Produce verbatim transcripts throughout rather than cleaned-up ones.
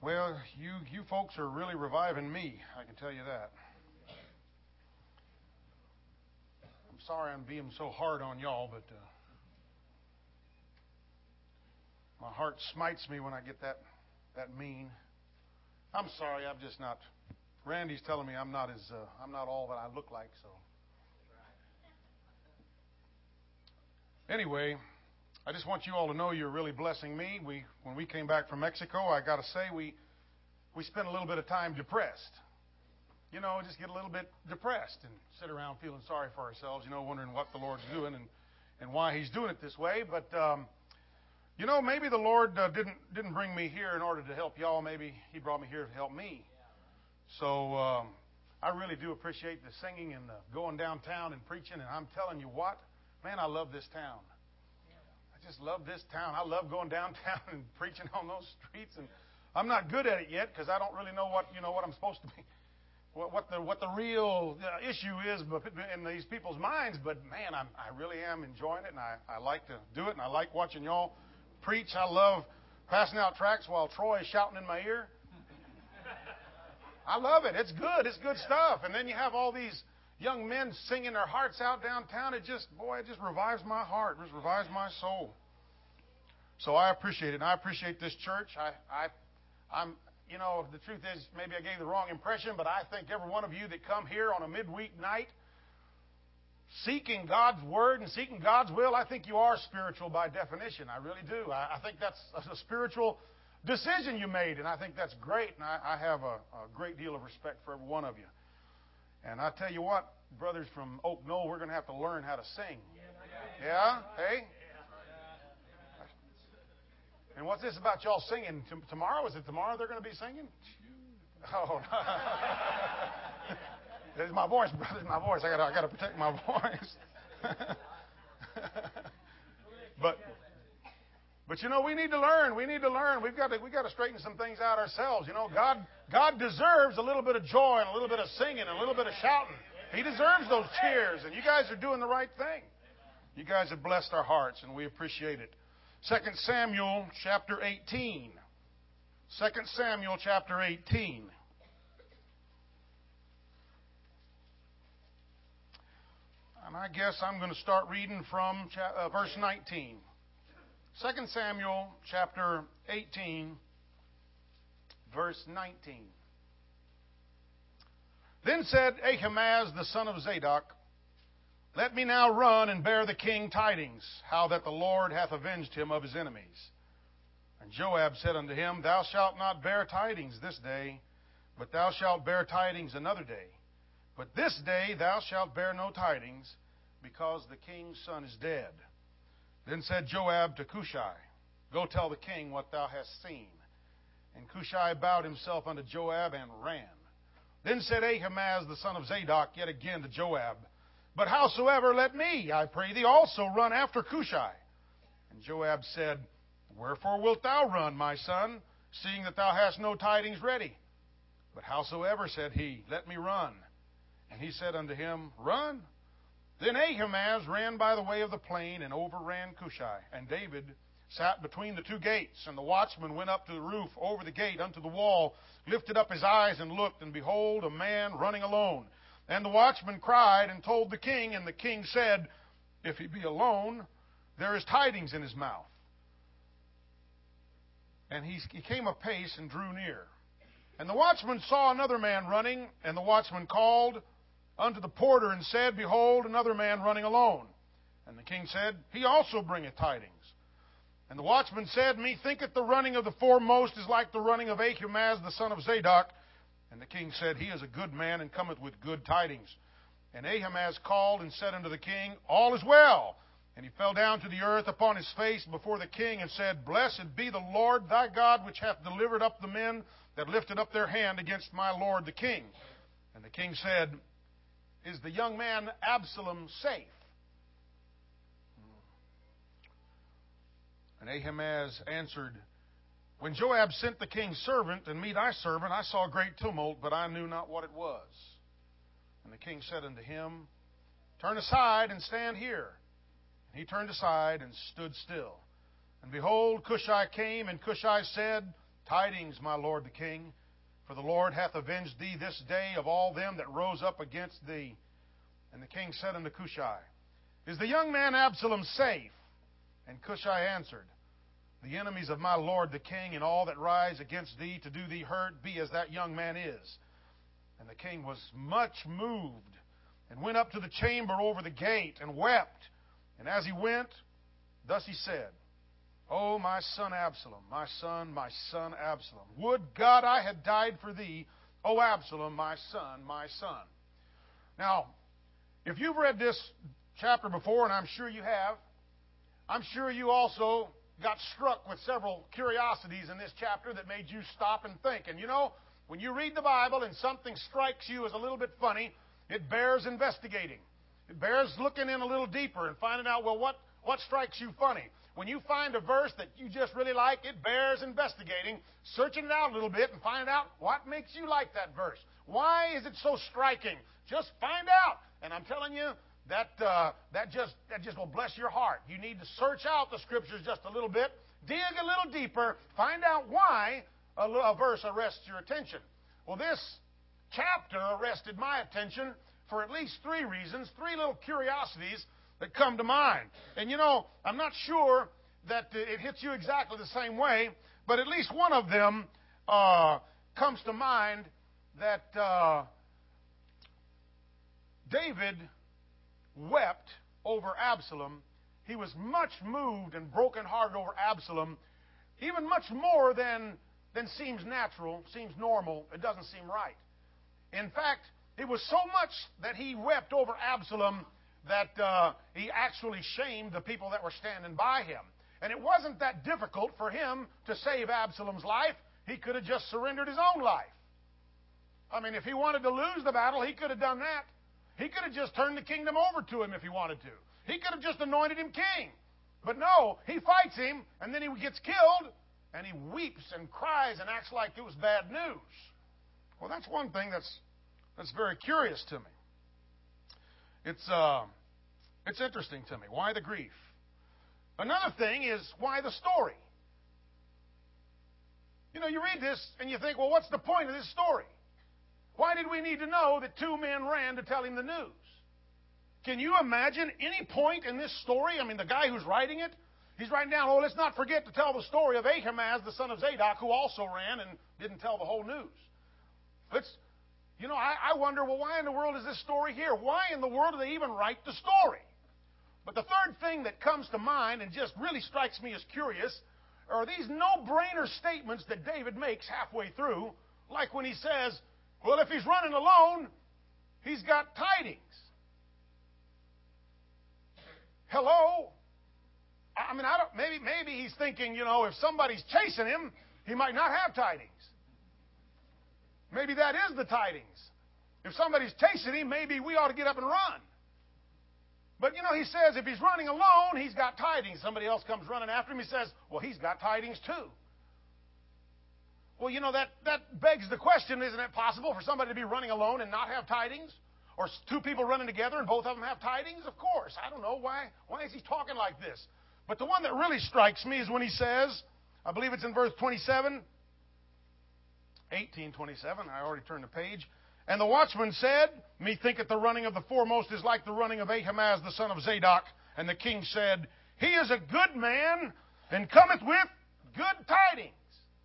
Well, you you folks are really reviving me, I can tell you that. I'm sorry I'm being so hard on y'all, but uh, my heart smites me when I get that that mean. I'm sorry, I'm just not. Randy's telling me I'm not as uh, I'm not all that I look like. So anyway, I just want you all to know you're really blessing me. We when we came back from Mexico, I got to say we we spent a little bit of time depressed. You know, just get a little bit depressed and sit around feeling sorry for ourselves. You know, wondering what the Lord's doing and and why He's doing it this way. But um, you know, maybe the Lord uh, didn't didn't bring me here in order to help y'all. Maybe He brought me here to help me. So um, I really do appreciate the singing and the going downtown and preaching. And I'm telling you what, man, I love this town. I just love this town. I love going downtown and preaching on those streets. And I'm not good at it yet because I don't really know what you know what I'm supposed to be, what, what the what the real uh, issue is in these people's minds. But man, I'm, I really am enjoying it, and I, I like to do it, and I like watching y'all preach. I love passing out tracts while Troy is shouting in my ear. I love it. It's good. It's good stuff. And then you have all these young men singing their hearts out downtown. It just, boy, it just revives my heart. It just revives my soul. So I appreciate it. And I appreciate this church. I, I, I'm, you know, the truth is, maybe I gave the wrong impression, but I think every one of you that come here on a midweek night, seeking God's Word and seeking God's will, I think you are spiritual by definition. I really do. I, I think that's a spiritual decision you made, and I think that's great, and I, I have a, a great deal of respect for every one of you. And I tell you what, brothers from Oak Knoll, we're going to have to learn how to sing. Yeah? Hey? And what's this about y'all singing? T- tomorrow? Is it tomorrow they're going to be singing? Oh, there's my voice, brothers, my voice. I got I got to protect my voice. but But you know, we need to learn. We need to learn. We've got to we got to straighten some things out ourselves. You know, God God deserves a little bit of joy and a little bit of singing and a little bit of shouting. He deserves those cheers, and you guys are doing the right thing. You guys have blessed our hearts, and we appreciate it. Second Samuel chapter eighteen. Second Samuel chapter eighteen. And I guess I'm going to start reading from uh, verse nineteen. Second Samuel chapter eighteen, verse nineteen. Then said Ahimaaz the son of Zadok, Let me now run and bear the king tidings, how that the Lord hath avenged him of his enemies. And Joab said unto him, Thou shalt not bear tidings this day, but thou shalt bear tidings another day. But this day thou shalt bear no tidings, because the king's son is dead. Then said Joab to Cushai, Go tell the king what thou hast seen. And Cushai bowed himself unto Joab and ran. Then said Ahimaaz the son of Zadok yet again to Joab, But howsoever, let me, I pray thee, also run after Cushai. And Joab said, Wherefore wilt thou run, my son, seeing that thou hast no tidings ready? But howsoever, said he, let me run. And he said unto him, Run. Then Ahimaaz ran by the way of the plain and overran Cushai. And David sat between the two gates. And the watchman went up to the roof over the gate unto the wall, lifted up his eyes and looked, and behold, a man running alone. And the watchman cried and told the king, and the king said, If he be alone, there is tidings in his mouth. And he, he came apace and drew near. And the watchman saw another man running, and the watchman called unto the porter and said, Behold, another man running alone. And the king said, He also bringeth tidings. And the watchman said, Methinketh the running of the foremost is like the running of Ahimaaz the son of Zadok. And the king said, He is a good man, and cometh with good tidings. And Ahimaaz called and said unto the king, All is well. And he fell down to the earth upon his face before the king, and said, Blessed be the Lord thy God, which hath delivered up the men that lifted up their hand against my lord the king. And the king said, Is the young man Absalom safe? And Ahimaaz answered, When Joab sent the king's servant and me thy servant, I saw great tumult, but I knew not what it was. And the king said unto him, Turn aside and stand here. And he turned aside and stood still. And behold, Cushai came, and Cushai said, Tidings, my lord the king, for the Lord hath avenged thee this day of all them that rose up against thee. And the king said unto Cushai, Is the young man Absalom safe? And Cushai answered, The enemies of my lord the king and all that rise against thee to do thee hurt be as that young man is. And the king was much moved, and went up to the chamber over the gate, and wept. And as he went, thus he said, O my son Absalom, my son, my son Absalom, would God I had died for thee, O Absalom, my son, my son. Now, if you've read this chapter before, and I'm sure you have, I'm sure you also got struck with several curiosities in this chapter that made you stop and think. And you know, when you read the Bible and something strikes you as a little bit funny, it bears investigating. It bears looking in a little deeper and finding out, well, what, what strikes you funny? When you find a verse that you just really like, it bears investigating, searching it out a little bit and finding out what makes you like that verse. Why is it so striking? Just find out. And I'm telling you, that uh, that just that just will bless your heart. You need to search out the Scriptures just a little bit, dig a little deeper, find out why a, a verse arrests your attention. Well, this chapter arrested my attention for at least three reasons, three little curiosities that come to mind. And you know, I'm not sure that it hits you exactly the same way, but at least one of them uh, comes to mind that uh, David wept over Absalom. He was much moved and brokenhearted over Absalom, even much more than, than seems natural, seems normal. It doesn't seem right. In fact, it was so much that he wept over Absalom that uh, he actually shamed the people that were standing by him. And it wasn't that difficult for him to save Absalom's life. He could have just surrendered his own life. I mean, if he wanted to lose the battle, he could have done that. He could have just turned the kingdom over to him if he wanted to. He could have just anointed him king. But no, he fights him, and then he gets killed, and he weeps and cries and acts like it was bad news. Well, that's one thing that's that's very curious to me. It's uh, it's interesting to me. Why the grief? Another thing is, why the story? You know, you read this, and you think, well, what's the point of this story? Why did we need to know that two men ran to tell him the news? Can you imagine any point in this story? I mean, the guy who's writing it, he's writing down, oh, let's not forget to tell the story of Ahimaaz, the son of Zadok, who also ran and didn't tell the whole news. Let's, you know, I, I wonder, well, why in the world is this story here? Why in the world do they even write the story? But the third thing that comes to mind and just really strikes me as curious are these no-brainer statements that David makes halfway through, like when he says, well, if he's running alone, he's got tidings. Hello? I mean, I don't, maybe, maybe he's thinking, you know, if somebody's chasing him, he might not have tidings. Maybe that is the tidings. If somebody's chasing him, maybe we ought to get up and run. But, you know, he says if he's running alone, he's got tidings. Somebody else comes running after him, he says, well, he's got tidings too. Well, you know, that, that begs the question, isn't it possible for somebody to be running alone and not have tidings? Or two people running together and both of them have tidings? Of course. I don't know. Why, why is he talking like this? But the one that really strikes me is when he says, I believe it's in verse twenty-seven, eighteen twenty-seven, I already turned the page. And the watchman said, methinketh the running of the foremost is like the running of Ahimaaz the son of Zadok. And the king said, he is a good man and cometh with good tidings.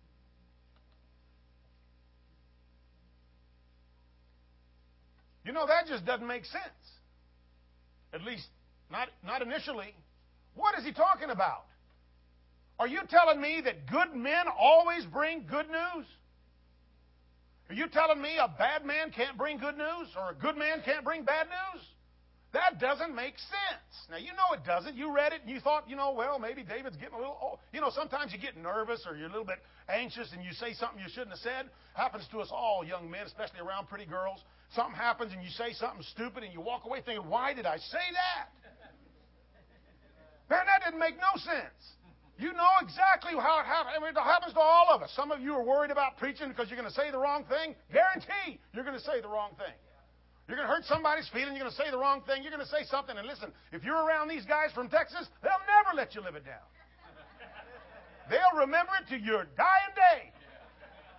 You know, that just doesn't make sense. At least, not, not initially. What is he talking about? Are you telling me that good men always bring good news? Are you telling me a bad man can't bring good news? Or a good man can't bring bad news? That doesn't make sense. Now, you know it doesn't. You read it and you thought, you know, well, maybe David's getting a little... Oh. You know, sometimes you get nervous or you're a little bit anxious and you say something you shouldn't have said. Happens to us all, young men, especially around pretty girls. Something happens and you say something stupid and you walk away thinking, why did I say that? Man, that didn't make no sense. You know exactly how it happens. I mean, it happens to all of us. Some of you are worried about preaching because you're going to say the wrong thing. Guarantee you're going to say the wrong thing. You're going to hurt somebody's feelings. You're going to say the wrong thing. You're going to say something. And listen, if you're around these guys from Texas, they'll never let you live it down. They'll remember it to your dying day.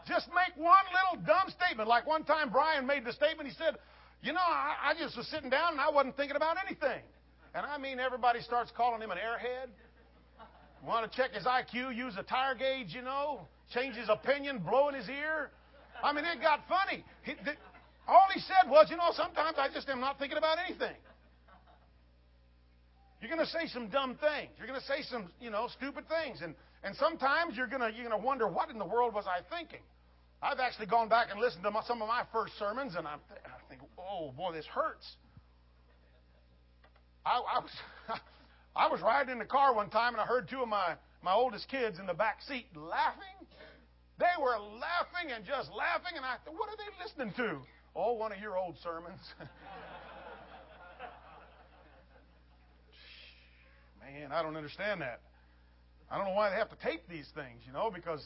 Just make one little dumb statement. Like one time Brian made the statement, he said, you know, I, I just was sitting down and I wasn't thinking about anything. And I mean, everybody starts calling him an airhead. Want to check his I Q, use a tire gauge, you know, change his opinion, blow in his ear. I mean, it got funny. He, the, all he said was, you know, sometimes I just am not thinking about anything. You're going to say some dumb things. You're going to say some, you know, stupid things. And, and sometimes you're going to, you're going to wonder, what in the world was I thinking? I've actually gone back and listened to my, some of my first sermons, and I'm, I think, oh, boy, this hurts. I, I was I was riding in the car one time, and I heard two of my, my oldest kids in the back seat laughing. They were laughing and just laughing, and I thought, what are they listening to? Oh, one of your old sermons. Man, I don't understand that. I don't know why they have to tape these things, you know, because,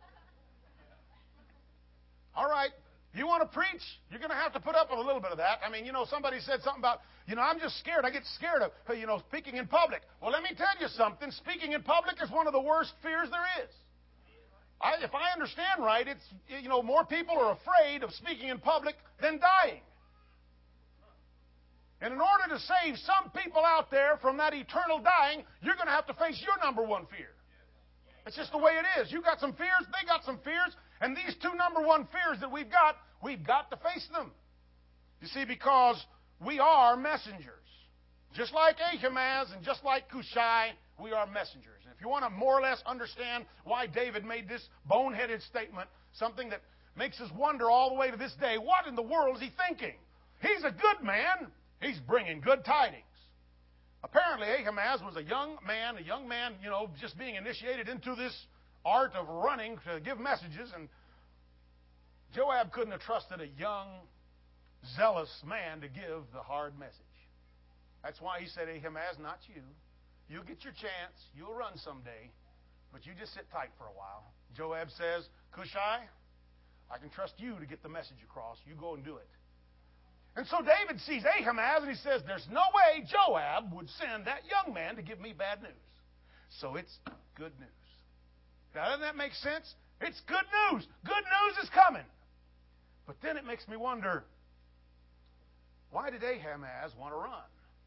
all right, you want to preach, you're going to have to put up with a little bit of that. I mean, you know, somebody said something about, you know, I'm just scared. I get scared of, you know, speaking in public. Well, let me tell you something. Speaking in public is one of the worst fears there is. I, if I understand right, it's, you know, more people are afraid of speaking in public than dying. And in order to save some people out there from that eternal dying, you're going to have to face your number one fear. It's just the way it is. You got some fears, they got some fears, and these two number one fears that we've got, we've got to face them. You see, because we are messengers. Just like Ahimaaz and just like Cushai, we are messengers. And if you want to more or less understand why David made this boneheaded statement, something that makes us wonder all the way to this day, what in the world is he thinking? He's a good man. He's bringing good tidings. Apparently, Ahimaaz was a young man, a young man, you know, just being initiated into this art of running to give messages. And Joab couldn't have trusted a young, zealous man to give the hard message. That's why he said, Ahimaaz, not you. You'll get your chance. You'll run someday. But you just sit tight for a while. Joab says, Cushai, I can trust you to get the message across. You go and do it. And so David sees Ahimaaz and he says, there's no way Joab would send that young man to give me bad news. So it's good news. Now, doesn't that make sense? It's good news. Good news is coming. But then it makes me wonder, why did Ahimaaz want to run?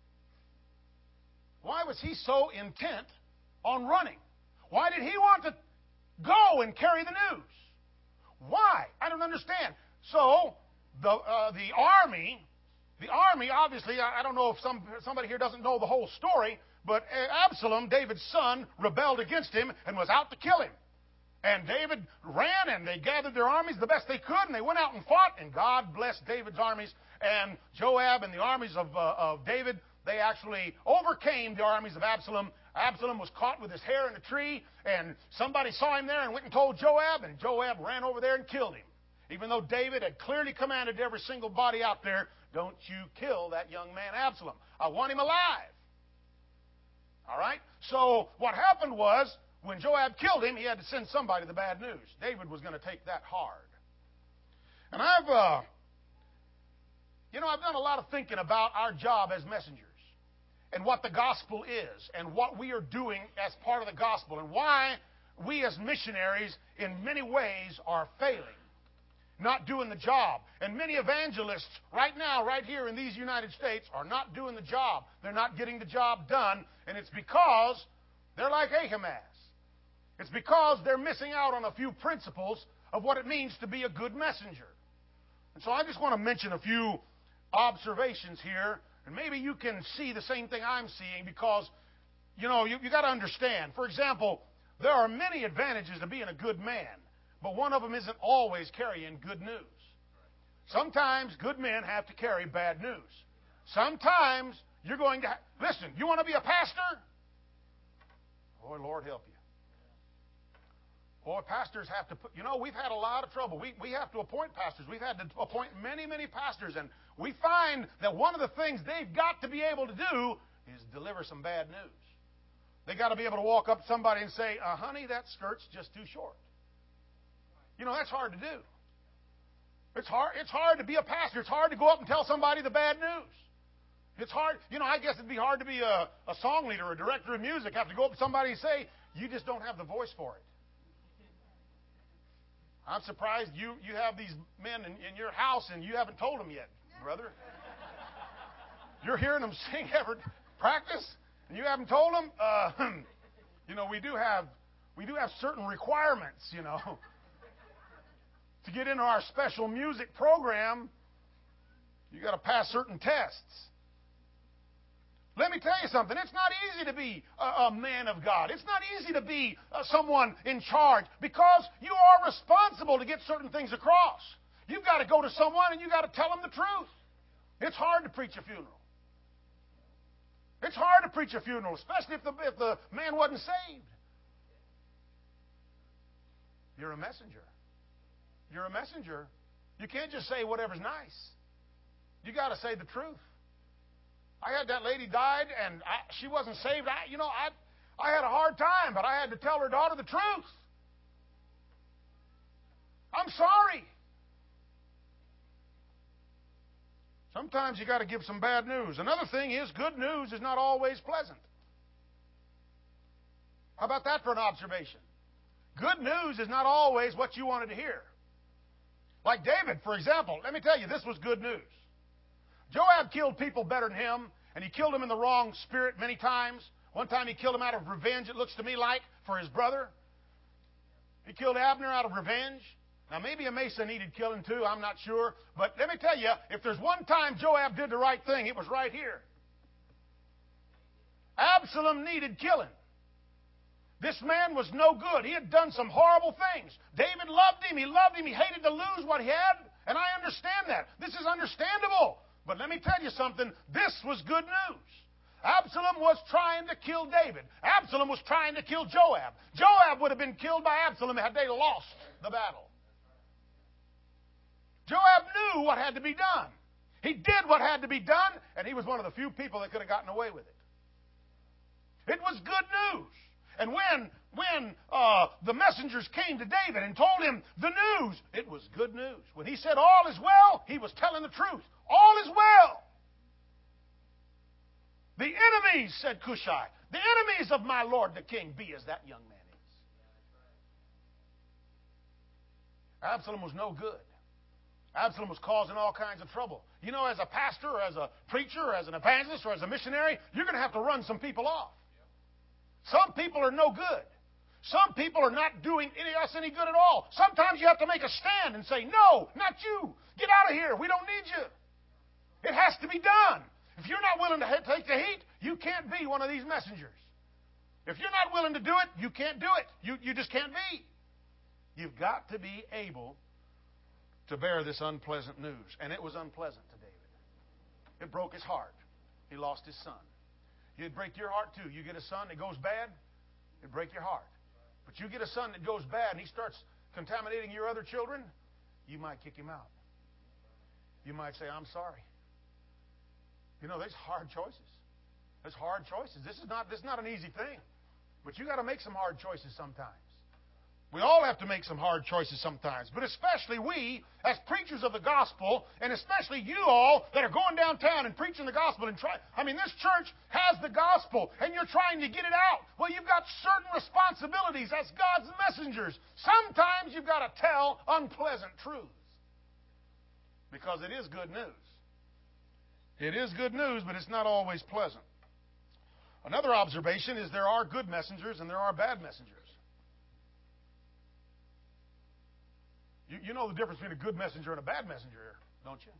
Why was he so intent on running? Why did he want to go and carry the news? Why? I don't understand. So, the uh, the army, the army, obviously, I, I don't know if some somebody here doesn't know the whole story, but Absalom, David's son, rebelled against him and was out to kill him. And David ran, and they gathered their armies the best they could, and they went out and fought, and God blessed David's armies. And Joab and the armies of, uh, of David, they actually overcame the armies of Absalom. Absalom was caught with his hair in a tree, and somebody saw him there and went and told Joab, and Joab ran over there and killed him. Even though David had clearly commanded every single body out there, don't you kill that young man Absalom. I want him alive. All right? So what happened was, when Joab killed him, he had to send somebody the bad news. David was going to take that hard. And I've, uh, you know, I've done a lot of thinking about our job as messengers and what the gospel is and what we are doing as part of the gospel and why we as missionaries in many ways are failing, not doing the job. And many evangelists right now, right here in these United States, are not doing the job. They're not getting the job done, and it's because they're like Ahimaaz. It's because they're missing out on a few principles of what it means to be a good messenger. And so I just want to mention a few observations here, and maybe you can see the same thing I'm seeing because, you know, you, you got to understand. For example, there are many advantages to being a good man, but one of them isn't always carrying good news. Sometimes good men have to carry bad news. Sometimes you're going to... Ha- Listen, you want to be a pastor? Boy, Lord help you. Boy, pastors have to put... You know, we've had a lot of trouble. We, we have to appoint pastors. We've had to appoint many, many pastors, and we find that one of the things they've got to be able to do is deliver some bad news. They've got to be able to walk up to somebody and say, uh, honey, that skirt's just too short. You know, that's hard to do. It's hard, it's hard to be a pastor. It's hard to go up and tell somebody the bad news. It's hard. You know, I guess it'd be hard to be a, a song leader or a director of music. Have to go up to somebody and say, you just don't have the voice for it. I'm surprised you, you have these men in, in your house and you haven't told them yet, brother. You're hearing them sing every practice, and you haven't told them. Uh, you know, we do have we do have certain requirements. You know, to get into our special music program, you got to pass certain tests. Let me tell you something. It's not easy to be a, a man of God. It's not easy to be uh, someone in charge because you are responsible to get certain things across. You've got to go to someone and you've got to tell them the truth. It's hard to preach a funeral. It's hard to preach a funeral, especially if the, if the man wasn't saved. You're a messenger. You're a messenger. You can't just say whatever's nice. You got to say the truth. I had that lady died, and I, she wasn't saved. I, you know, I, I had a hard time, but I had to tell her daughter the truth. I'm sorry. Sometimes you got to give some bad news. Another thing is, good news is not always pleasant. How about that for an observation? Good news is not always what you wanted to hear. Like David, for example. Let me tell you, this was good news. Joab killed people better than him, and he killed them in the wrong spirit many times. One time he killed him out of revenge, it looks to me like, for his brother. He killed Abner out of revenge. Now, maybe Amasa needed killing too, I'm not sure. But let me tell you, if there's one time Joab did the right thing, it was right here. Absalom needed killing. This man was no good. He had done some horrible things. David loved him. He loved him. He hated to lose what he had. And I understand that. This is understandable. But let me tell you something. This was good news. Absalom was trying to kill David. Absalom was trying to kill Joab. Joab would have been killed by Absalom had they lost the battle. Joab knew what had to be done. He did what had to be done, and he was one of the few people that could have gotten away with it. It was good news. And when when uh, the messengers came to David and told him the news, it was good news. When he said all is well, he was telling the truth. All is well. The enemies, said Cushai, the enemies of my Lord the king be as that young man is. Absalom was no good. Absalom was causing all kinds of trouble. You know, as a pastor, or as a preacher, or as an evangelist, or as a missionary, you're going to have to run some people off. Some people are no good. Some people are not doing any, us any good at all. Sometimes you have to make a stand and say, no, not you. Get out of here. We don't need you. It has to be done. If you're not willing to take the heat, you can't be one of these messengers. If you're not willing to do it, you can't do it. You, you just can't be. You've got to be able to bear this unpleasant news. And it was unpleasant to David. It broke his heart. He lost his son. It'd break your heart too. You get a son that goes bad, it'd break your heart. But you get a son that goes bad and he starts contaminating your other children, you might kick him out. You might say, I'm sorry. You know, there's hard choices. There's hard choices. This is not, this is not an easy thing. But you got to make some hard choices sometimes. We all have to make some hard choices sometimes, but especially we, as preachers of the gospel, and especially you all that are going downtown and preaching the gospel and try. I mean, this church has the gospel, and you're trying to get it out. Well, you've got certain responsibilities as God's messengers. Sometimes you've got to tell unpleasant truths because it is good news. It is good news, but it's not always pleasant. Another observation is there are good messengers and there are bad messengers. You, you know the difference between a good messenger and a bad messenger, don't you?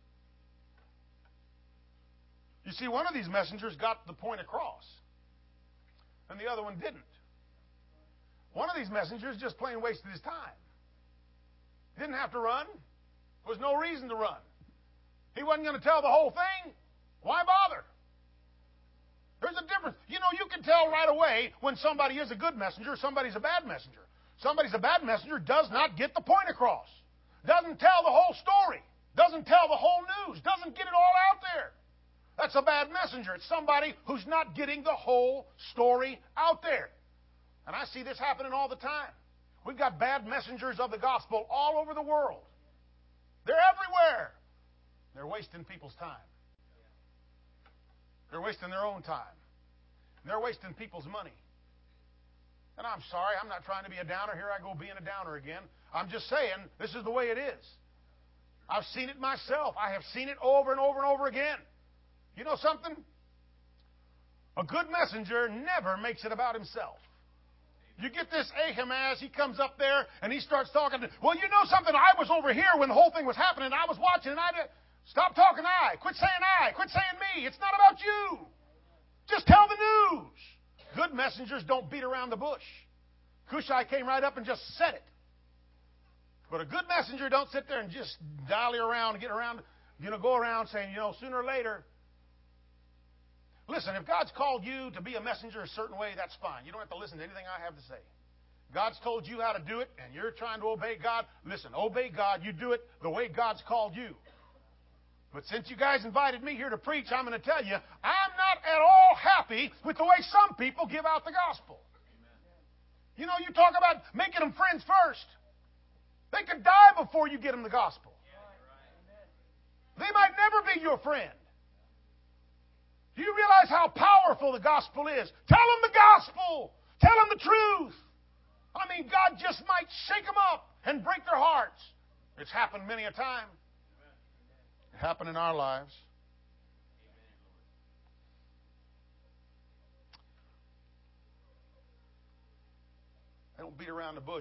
You see, one of these messengers got the point across, and the other one didn't. One of these messengers just plain wasted his time. He didn't have to run. There was no reason to run. He wasn't going to tell the whole thing. Why bother? There's a difference. You know, you can tell right away when somebody is a good messenger, somebody's a bad messenger. Somebody's a bad messenger does not get the point across. Doesn't tell the whole story. Doesn't tell the whole news. Doesn't get it all out there. That's a bad messenger. It's somebody who's not getting the whole story out there. And I see this happening all the time. We've got bad messengers of the gospel all over the world. They're everywhere. They're wasting people's time. They're wasting their own time. They're wasting people's money. And I'm sorry, I'm not trying to be a downer. Here I go being a downer again. I'm just saying, this is the way it is. I've seen it myself. I have seen it over and over and over again. You know something? A good messenger never makes it about himself. You get this Ahimaaz, he comes up there and he starts talking. To, well, you know something? I was over here when the whole thing was happening. I was watching and I did. Stop talking I. Quit saying I. Quit saying me. It's not about you. Just tell the news. Good messengers don't beat around the bush. Cushai came right up and just said it. But a good messenger don't sit there and just dally around and get around, you know, go around saying, you know, sooner or later. Listen, if God's called you to be a messenger a certain way, that's fine. You don't have to listen to anything I have to say. God's told you how to do it, and you're trying to obey God. Listen, obey God. You do it the way God's called you. But since you guys invited me here to preach, I'm going to tell you, I'm not at all happy with the way some people give out the gospel. You know, you talk about making them friends first. They could die before you get them the gospel. They might never be your friend. Do you realize how powerful the gospel is? Tell them the gospel. Tell them the truth. I mean, God just might shake them up and break their hearts. It's happened many a time. It happened in our lives. They don't beat around the bush.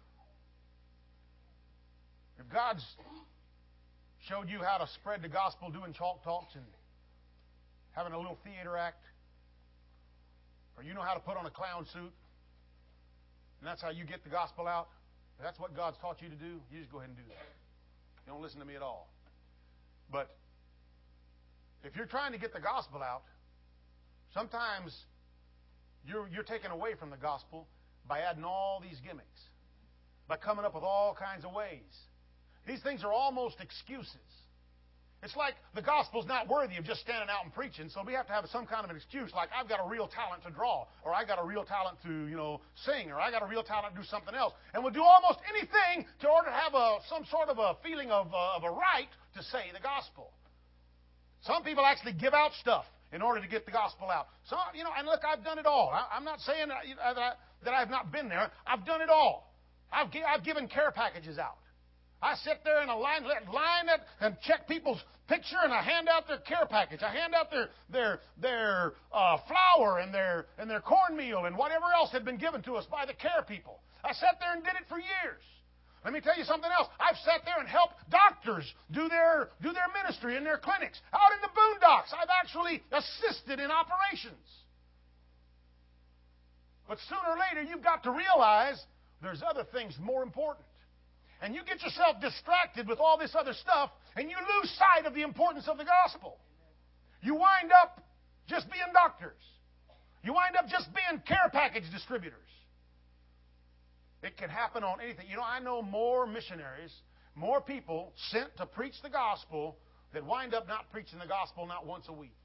If God's showed you how to spread the gospel doing chalk talks and having a little theater act, or you know how to put on a clown suit, and that's how you get the gospel out, if that's what God's taught you to do, you just go ahead and do that. You don't listen to me at all. But if you're trying to get the gospel out, sometimes you're, you're taken away from the gospel by adding all these gimmicks, by coming up with all kinds of ways. These things are almost excuses. It's like the gospel's not worthy of just standing out and preaching, so we have to have some kind of an excuse, like I've got a real talent to draw, or I got a real talent to, you know, sing, or I got a real talent to do something else. And we'll do almost anything to order to have a some sort of a feeling of, uh, of a right to say the gospel. Some people actually give out stuff in order to get the gospel out. Some, you know, and look, I've done it all. I, I'm not saying that, that, I, that I've not been there. I've done it all. I've, I've given care packages out. I sit there in a line, line it and check people's picture, and I hand out their care package. I hand out their their their uh, flour and their and their cornmeal and whatever else had been given to us by the care people. I sat there and did it for years. Let me tell you something else. I've sat there and helped doctors do their do their ministry in their clinics out in the boondocks. I've actually assisted in operations. But sooner or later, you've got to realize there's other things more important. And you get yourself distracted with all this other stuff, and you lose sight of the importance of the gospel. You wind up just being doctors. You wind up just being care package distributors. It can happen on anything. You know, I know more missionaries, more people sent to preach the gospel that wind up not preaching the gospel not once a week.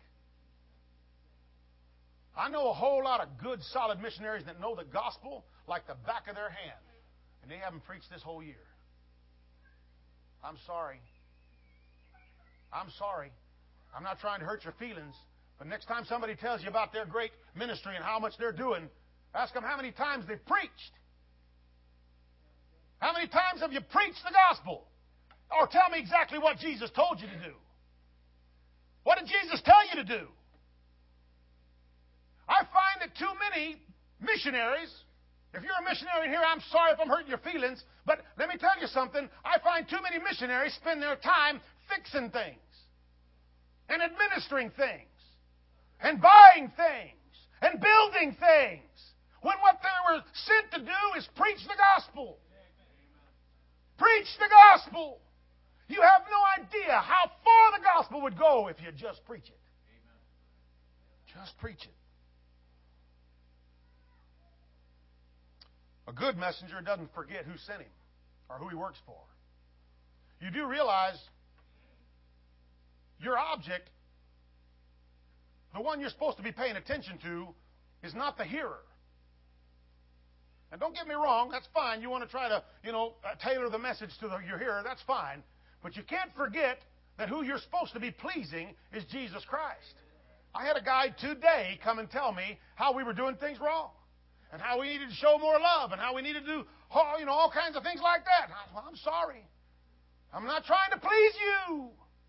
I know a whole lot of good, solid missionaries that know the gospel like the back of their hand, and they haven't preached this whole year. I'm sorry. I'm sorry. I'm not trying to hurt your feelings, but next time somebody tells you about their great ministry and how much they're doing, ask them how many times they've preached. How many times have you preached the gospel? Or tell me exactly what Jesus told you to do. What did Jesus tell you to do? I find that too many missionaries, if you're a missionary here, I'm sorry if I'm hurting your feelings, but let me tell you something. I find too many missionaries spend their time fixing things and administering things and buying things and building things when what they were sent to do is preach the gospel. Preach the gospel. You have no idea how far the gospel would go if you just preach it. Just preach it. A good messenger doesn't forget who sent him or who he works for. You do realize your object, the one you're supposed to be paying attention to, is not the hearer. And don't get me wrong, that's fine. You want to try to, you know, tailor the message to the, your hearer, that's fine. But you can't forget that who you're supposed to be pleasing is Jesus Christ. I had a guy today come and tell me how we were doing things wrong. and how we needed to show more love, and how we needed to do, all, you know, all kinds of things like that. I, well, I'm sorry. I'm not trying to please you.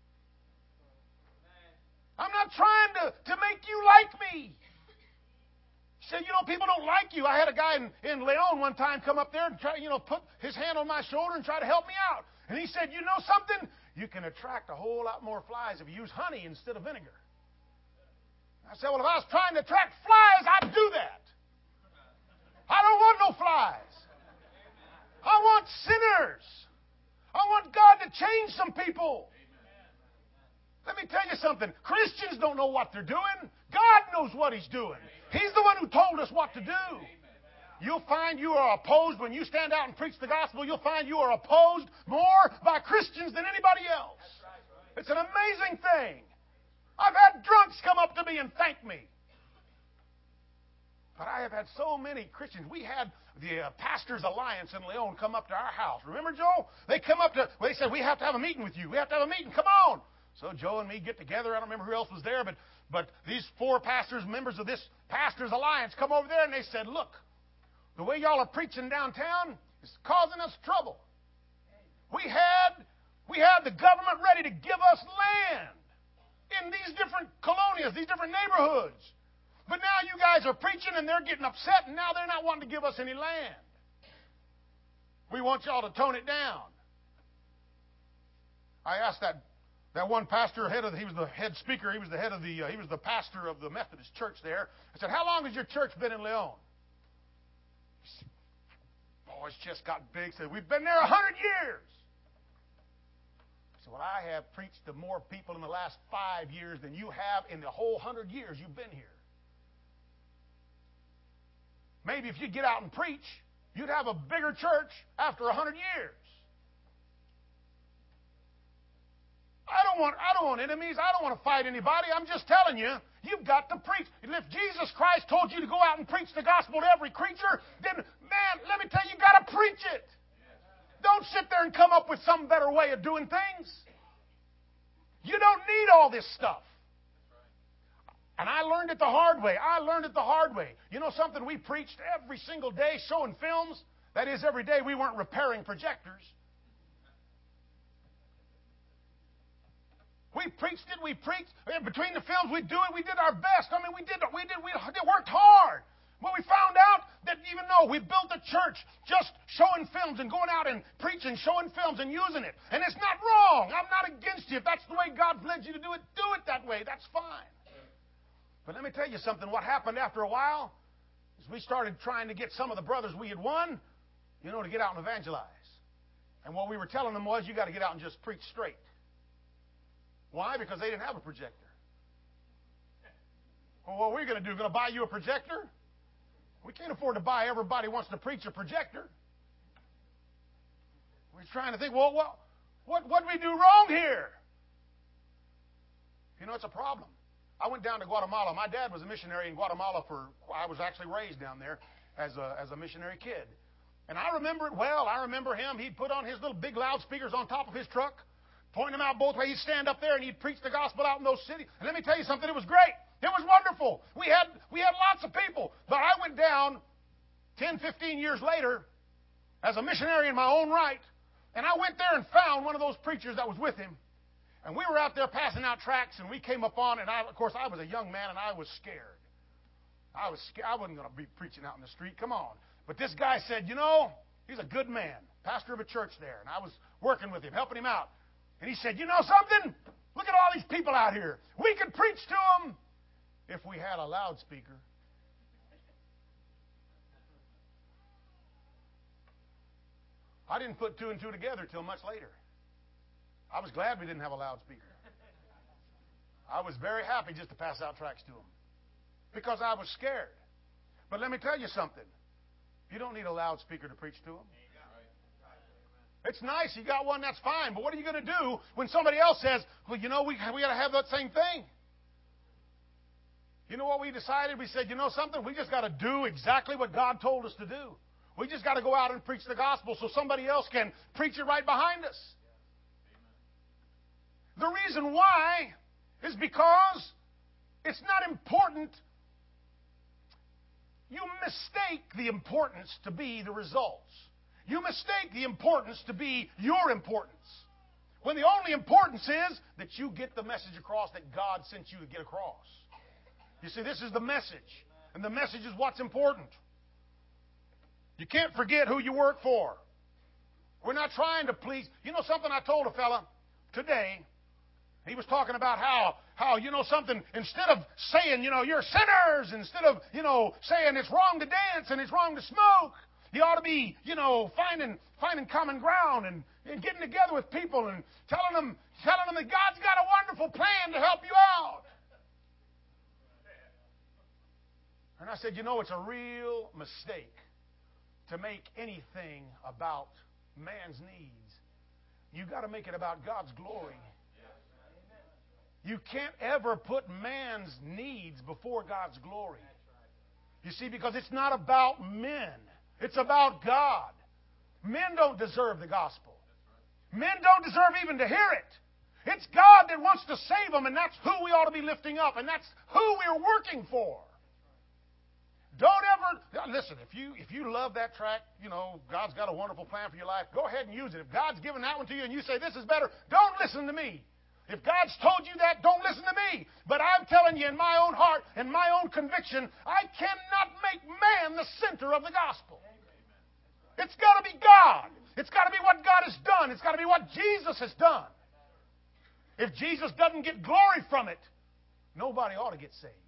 I'm not trying to, to make you like me. He said, you know, people don't like you. I had a guy in, in Leon one time come up there and try, you know, put his hand on my shoulder and try to help me out. And he said, you know something? You can attract a whole lot more flies if you use honey instead of vinegar. I said, well, if I was trying to attract flies, I'd do that. I don't want no flies. I want sinners. I want God to change some people. Let me tell you something. Christians don't know what they're doing. God knows what He's doing. He's the one who told us what to do. You'll find you are opposed when you stand out and preach the gospel. You'll find you are opposed more by Christians than anybody else. It's an amazing thing. I've had drunks come up to me and thank me. But I have had so many Christians. We had the uh, Pastors Alliance in Leon come up to our house. Remember, Joe? They come up to, well, they said, we have to have a meeting with you. We have to have a meeting. Come on. So Joe and me get together. I don't remember who else was there, but, but these four pastors, members of this Pastors Alliance, come over there and they said, look, the way y'all are preaching downtown is causing us trouble. We had, we had the government ready to give us land in these different colonias, these different neighborhoods. But now you guys are preaching and they're getting upset and now they're not wanting to give us any land. We want y'all to tone it down. I asked that That one pastor, head of the, he was the head speaker. He was the head of the. Uh, he was the pastor of the Methodist church there. I said, "How long has your church been in Leon?" He said, "Oh, his chest got big." He said, "We've been there a hundred years." I said, "Well, I have preached to more people in the last five years than you have in the whole hundred years you've been here. Maybe if you get out and preach, you'd have a bigger church after a hundred years." I don't want I don't want enemies. I don't want to fight anybody. I'm just telling you, you've got to preach. And if Jesus Christ told you to go out and preach the gospel to every creature, then, man, let me tell you, you've got to preach it. Don't sit there and come up with some better way of doing things. You don't need all this stuff. And I learned it the hard way. I learned it the hard way. You know something? We preached every single day showing films. That is, every day we weren't repairing projectors. We preached it. We preached. Between the films, we do it. We did our best. I mean, we did. We did. We worked hard. But we found out that even though we built a church just showing films and going out and preaching, showing films and using it, and it's not wrong. I'm not against you. If that's the way God led you to do it, do it that way. That's fine. But let me tell you something. What happened after a while is we started trying to get some of the brothers we had won, you know, to get out and evangelize. And what we were telling them was, you got to get out and just preach straight. Why? Because they didn't have a projector. Well, what are we going to do? Going to buy you a projector? We can't afford to buy everybody who wants to preach a projector. We're trying to think, well, what, what, what did we do wrong here? You know, it's a problem. I went down to Guatemala. My dad was a missionary in Guatemala for, I was actually raised down there as a, as a missionary kid. And I remember it well. I remember him. He'd put on his little big loudspeakers on top of his truck, point them out both ways. He'd stand up there and he'd preach the gospel out in those cities. And let me tell you something, it was great. It was wonderful. We had we had lots of people. But I went down ten, fifteen years later as a missionary in my own right, and I went there and found one of those preachers that was with him. And we were out there passing out tracts, and we came upon, and I, of course, I was a young man, and I was scared. I was scared. I wasn't going to be preaching out in the street. Come on. But this guy said, you know, he's a good man, pastor of a church there, and I was working with him, helping him out. And he said, you know something? Look at all these people out here. We could preach to them if we had a loudspeaker. I didn't put two and two together till much later. I was glad we didn't have a loudspeaker. I was very happy just to pass out tracts to them because I was scared. But let me tell you something. You don't need a loudspeaker to preach to them. It's nice. You got one, that's fine. But what are you going to do when somebody else says, well, you know, we, we got to have that same thing? You know what we decided? We said, you know something? We just got to do exactly what God told us to do. We just got to go out and preach the gospel so somebody else can preach it right behind us. The reason why is because it's not important. you mistake the importance to be the results. You mistake the importance to be your importance. When the only importance is that you get the message across that God sent you to get across. You see, this is the message. And the message is what's important. You can't forget who you work for. We're not trying to please. You know something I told a fella today? He was talking about how, how, you know something, instead of saying, you know, you're sinners, instead of, you know, saying it's wrong to dance and it's wrong to smoke, you ought to be, you know, finding finding common ground and, and getting together with people and telling them, telling them that God's got a wonderful plan to help you out. And I said, you know, it's a real mistake to make anything about man's needs. You've got to make it about God's glory. You can't ever put man's needs before God's glory. You see, because it's not about men. It's about God. Men don't deserve the gospel. Men don't deserve even to hear it. It's God that wants to save them, and that's who we ought to be lifting up, and that's who we're working for. Don't ever, listen, if you if you love that track, you know, God's got a wonderful plan for your life, go ahead and use it. If God's given that one to you and you say, this is better, don't listen to me. If God's told you that, don't listen to me. But I'm telling you in my own heart and my own conviction, I cannot make man the center of the gospel. It's got to be God. It's got to be what God has done. It's got to be what Jesus has done. If Jesus doesn't get glory from it, nobody ought to get saved.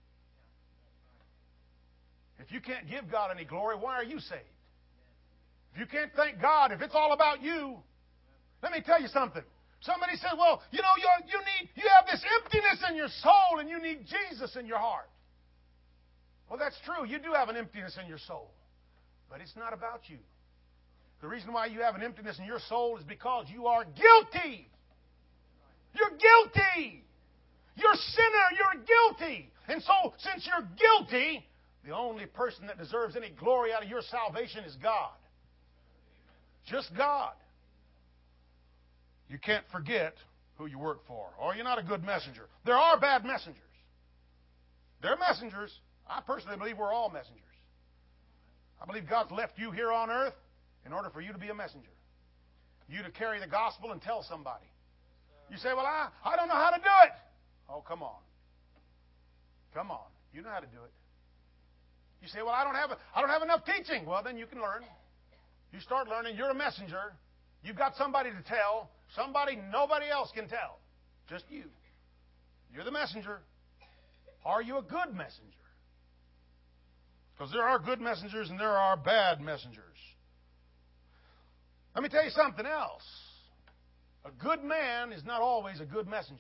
If you can't give God any glory, why are you saved? If you can't thank God, if it's all about you, let me tell you something. Somebody said, well, you know, you're, you need, you have this emptiness in your soul and you need Jesus in your heart. Well, that's true. You do have an emptiness in your soul. But it's not about you. The reason why you have an emptiness in your soul is because you are guilty. You're guilty. You're a sinner. You're guilty. And so, since you're guilty, the only person that deserves any glory out of your salvation is God. Just God. You can't forget who you work for, or you're not a good messenger. There are bad messengers. They're messengers. I personally believe we're all messengers. I believe God's left you here on earth in order for you to be a messenger. You to carry the gospel and tell somebody. You say, well, I, I don't know how to do it. Oh, come on. Come on. You know how to do it. You say, well, I don't have a, I don't have enough teaching. Well, then you can learn. You start learning. You're a messenger. You've got somebody to tell. Somebody nobody else can tell. Just you. You're the messenger. Are you a good messenger? Because there are good messengers and there are bad messengers. Let me tell you something else. A good man is not always a good messenger.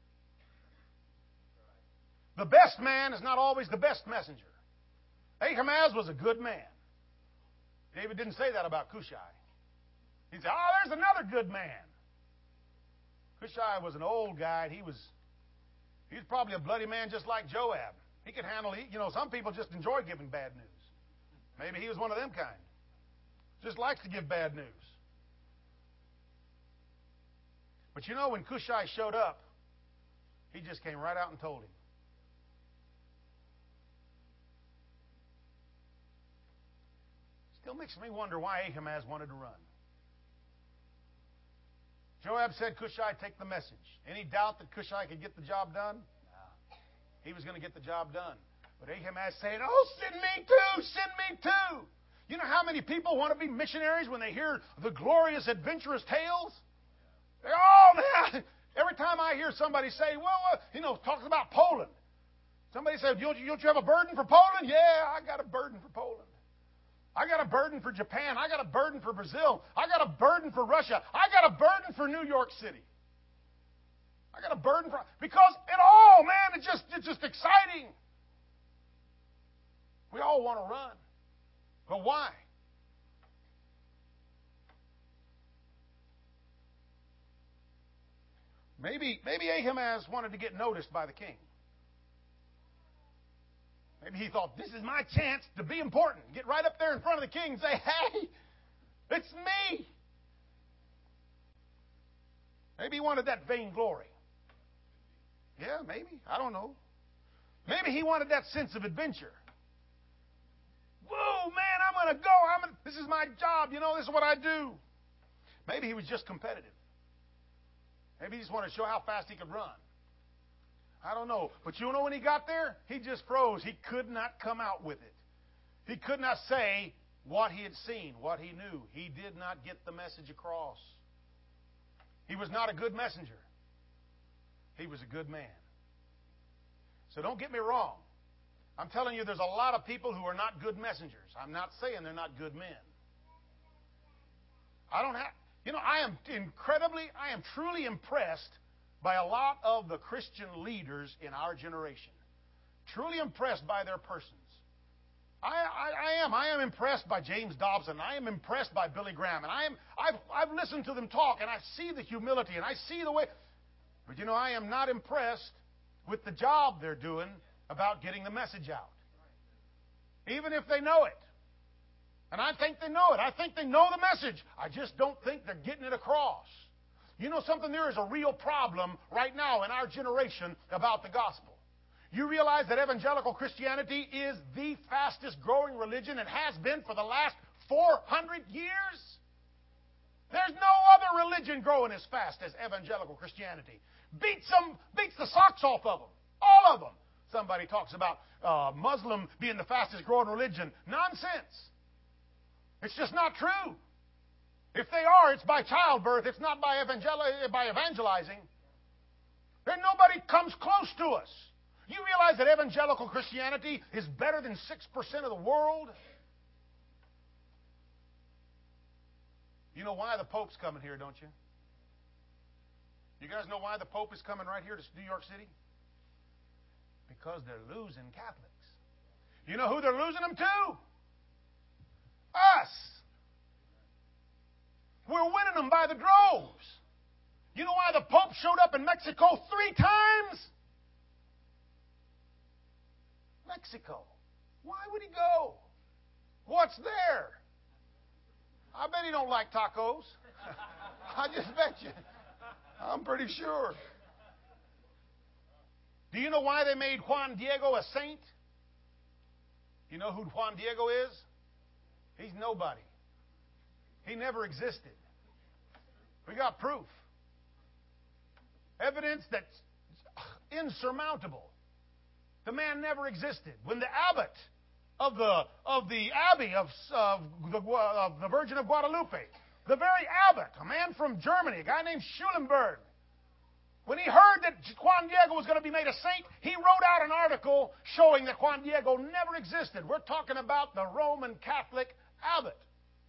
The best man is not always the best messenger. Ahimaaz was a good man. David didn't say that about Cushai. He said, oh, there's another good man. Cushai was an old guy. And he was, he was probably a bloody man just like Joab. He could handle, you know, some people just enjoy giving bad news. Maybe he was one of them kind. Just likes to give bad news. But you know, when Cushai showed up, he just came right out and told him. Still makes me wonder why Ahimaaz wanted to run. Joab said, Cushai, take the message. Any doubt that Cushai could get the job done? No. He was going to get the job done. But Ahimaaz saying, oh, send me too, send me too. You know how many people want to be missionaries when they hear the glorious, adventurous tales? They, oh, man. Every time I hear somebody say, well, uh, you know, talks about Poland. Somebody said, don't you, don't you have a burden for Poland? Yeah, I got a burden for Poland. I got a burden for Japan. I got a burden for Brazil. I got a burden for Russia. I got a burden for New York City. I got a burden for... Because it all, man, it's just, it's just exciting. We all want to run. But why? Maybe, maybe Ahimaaz wanted to get noticed by the king. Maybe he thought, this is my chance to be important. Get right up there in front of the king and say, hey, it's me. Maybe he wanted that vainglory. Yeah, maybe. I don't know. Maybe he wanted that sense of adventure. oh man, I'm going to go. I'm gonna, this is my job. You know, this is what I do. Maybe he was just competitive. Maybe he just wanted to show how fast he could run. I don't know. But you know when he got there? He just froze. He could not come out with it. He could not say what he had seen, what he knew. He did not get the message across. He was not a good messenger. He was a good man. So don't get me wrong. I'm telling you, there's a lot of people who are not good messengers. I'm not saying they're not good men. I don't have, you know, I am incredibly, I am truly impressed by a lot of the Christian leaders in our generation. Truly impressed by their persons. I, I, I am. I am impressed by James Dobson. I am impressed by Billy Graham. And I am, I've, I've listened to them talk, and I see the humility, and I see the way. But, you know, I am not impressed with the job they're doing about getting the message out. Even if they know it. And I think they know it. I think they know the message. I just don't think they're getting it across. You know something? There is a real problem right now in our generation about the gospel. You realize that evangelical Christianity is the fastest growing religion and has been for the last four hundred years? There's no other religion growing as fast as evangelical Christianity. Beats them, beats the socks off of them. All of them. Somebody talks about uh, Muslim being the fastest growing religion. Nonsense. It's just not true. If they are, it's by childbirth. It's not by, evangel- by evangelizing. There nobody comes close to us. You realize that evangelical Christianity is better than six percent of the world? You know why the Pope's coming here, don't you? You guys know why the Pope is coming right here to New York City? Because they're losing Catholics. You know who they're losing them to? Us. We're winning them by the droves. You know why the Pope showed up in Mexico three times? Mexico. Why would he go? What's there? I bet he don't like tacos. I just bet you. I'm pretty sure. Do you know why they made Juan Diego a saint? You know who Juan Diego is? He's nobody. He never existed. We got proof. Evidence that's insurmountable. The man never existed. When the abbot of the of the abbey of, of, the, of the Virgin of Guadalupe, the very abbot, a man from Germany, a guy named Schulenberg, when he heard that Juan Diego was going to be made a saint, he wrote out an article showing that Juan Diego never existed. We're talking about the Roman Catholic abbot.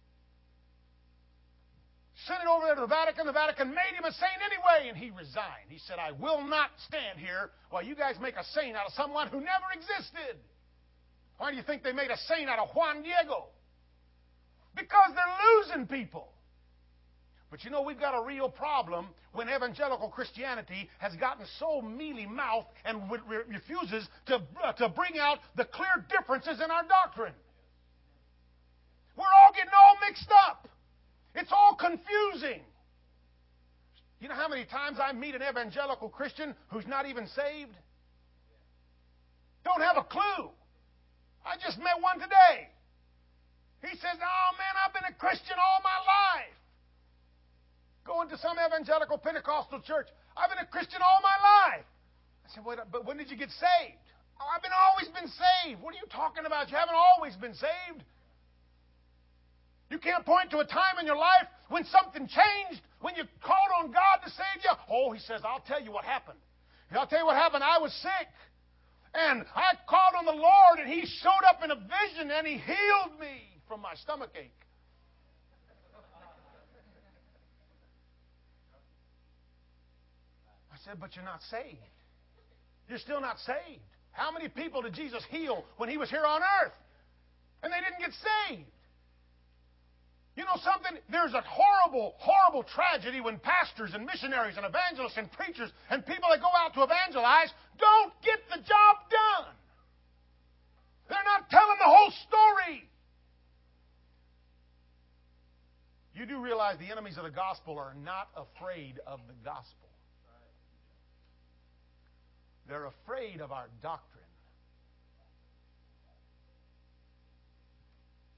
Sent it over there to the Vatican. The Vatican made him a saint anyway, and he resigned. He said, I will not stand here while you guys make a saint out of someone who never existed. Why do you think they made a saint out of Juan Diego? Because they're losing people. But you know, we've got a real problem when evangelical Christianity has gotten so mealy-mouthed and re- refuses to, uh, to bring out the clear differences in our doctrine. We're all getting all mixed up. It's all confusing. You know how many times I meet an evangelical Christian who's not even saved? Don't have a clue. I just met one today. He says, oh man, I've been a Christian all my life. Going to some evangelical Pentecostal church. I've been a Christian all my life. I said, Wait, but when did you get saved? Oh, I've been always been saved. What are you talking about? You haven't always been saved. You can't point to a time in your life when something changed, when you called on God to save you. Oh, he says, I'll tell you what happened. I'll tell you what happened. I was sick. And I called on the Lord, and he showed up in a vision, and he healed me from my stomach ache. I said, but you're not saved. You're still not saved. How many people did Jesus heal when he was here on earth? And they didn't get saved. You know something? There's a horrible, horrible tragedy when pastors and missionaries and evangelists and preachers and people that go out to evangelize don't get the job done. They're not telling the whole story. You do realize the enemies of the gospel are not afraid of the gospel. They're afraid of our doctrine.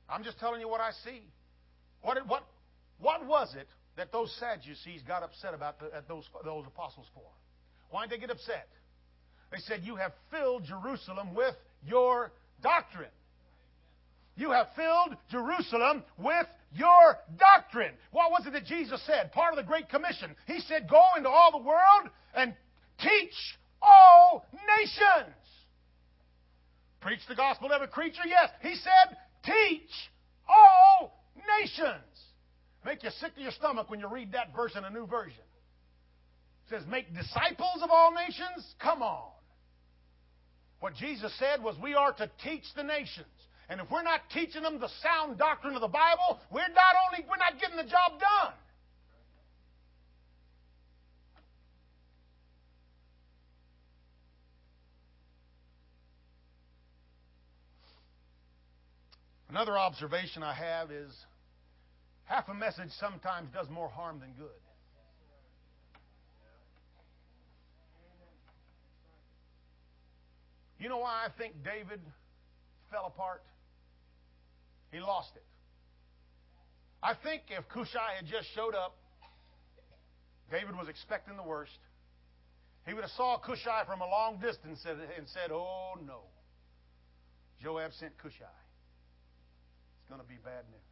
I'm just telling you what I see. What, what, what was it that those Sadducees got upset about the, at those, those apostles for? Why did they get upset? They said, you have filled Jerusalem with your doctrine. You have filled Jerusalem with your doctrine. What was it that Jesus said? Part of the Great Commission. He said, go into all the world and teach all nations. Preach the gospel to every creature? Yes. He said, teach all nations. Make you sick to your stomach when you read that verse in a new version. It says, make disciples of all nations? Come on. What Jesus said was we are to teach the nations. And if we're not teaching them the sound doctrine of the Bible, we're not only we're not getting the job done. Another observation I have is half a message sometimes does more harm than good. You know why I think David fell apart? He lost it. I think if Cushai had just showed up, David was expecting the worst. He would have saw Cushai from a long distance and said, oh no, Joab sent Cushai. It's going to be bad news.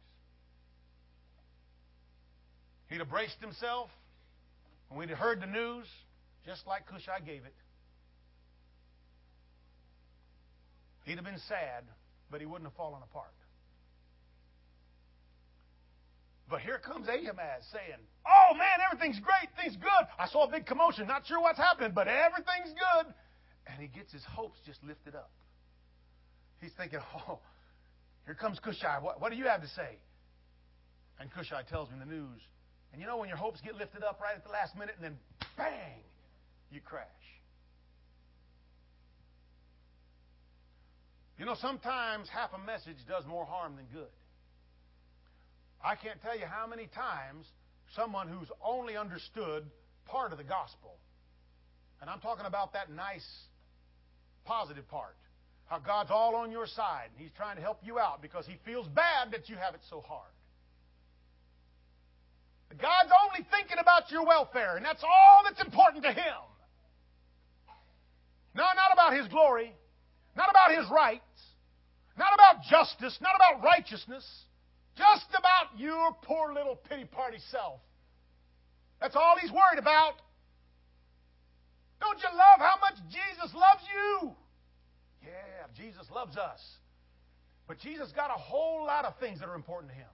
He'd have braced himself, and we'd have heard the news just like Cushai gave it. He'd have been sad, but he wouldn't have fallen apart. But here comes Ahimaaz saying, oh man, everything's great, things good. I saw a big commotion, not sure what's happening, but everything's good. And he gets his hopes just lifted up. He's thinking, oh, here comes Cushai. What, what do you have to say? And Cushai tells me the news. And you know when your hopes get lifted up right at the last minute and then bang, you crash. You know, sometimes half a message does more harm than good. I can't tell you how many times someone who's only understood part of the gospel, and I'm talking about that nice, positive part, how God's all on your side, and He's trying to help you out because He feels bad that you have it so hard. But God's only thinking about your welfare, and that's all that's important to Him. No, not about His glory, not about His rights, not about justice, not about righteousness. Just about your poor little pity-party self. That's all He's worried about. Don't you love how much Jesus loves you? Yeah, Jesus loves us. But Jesus got a whole lot of things that are important to Him.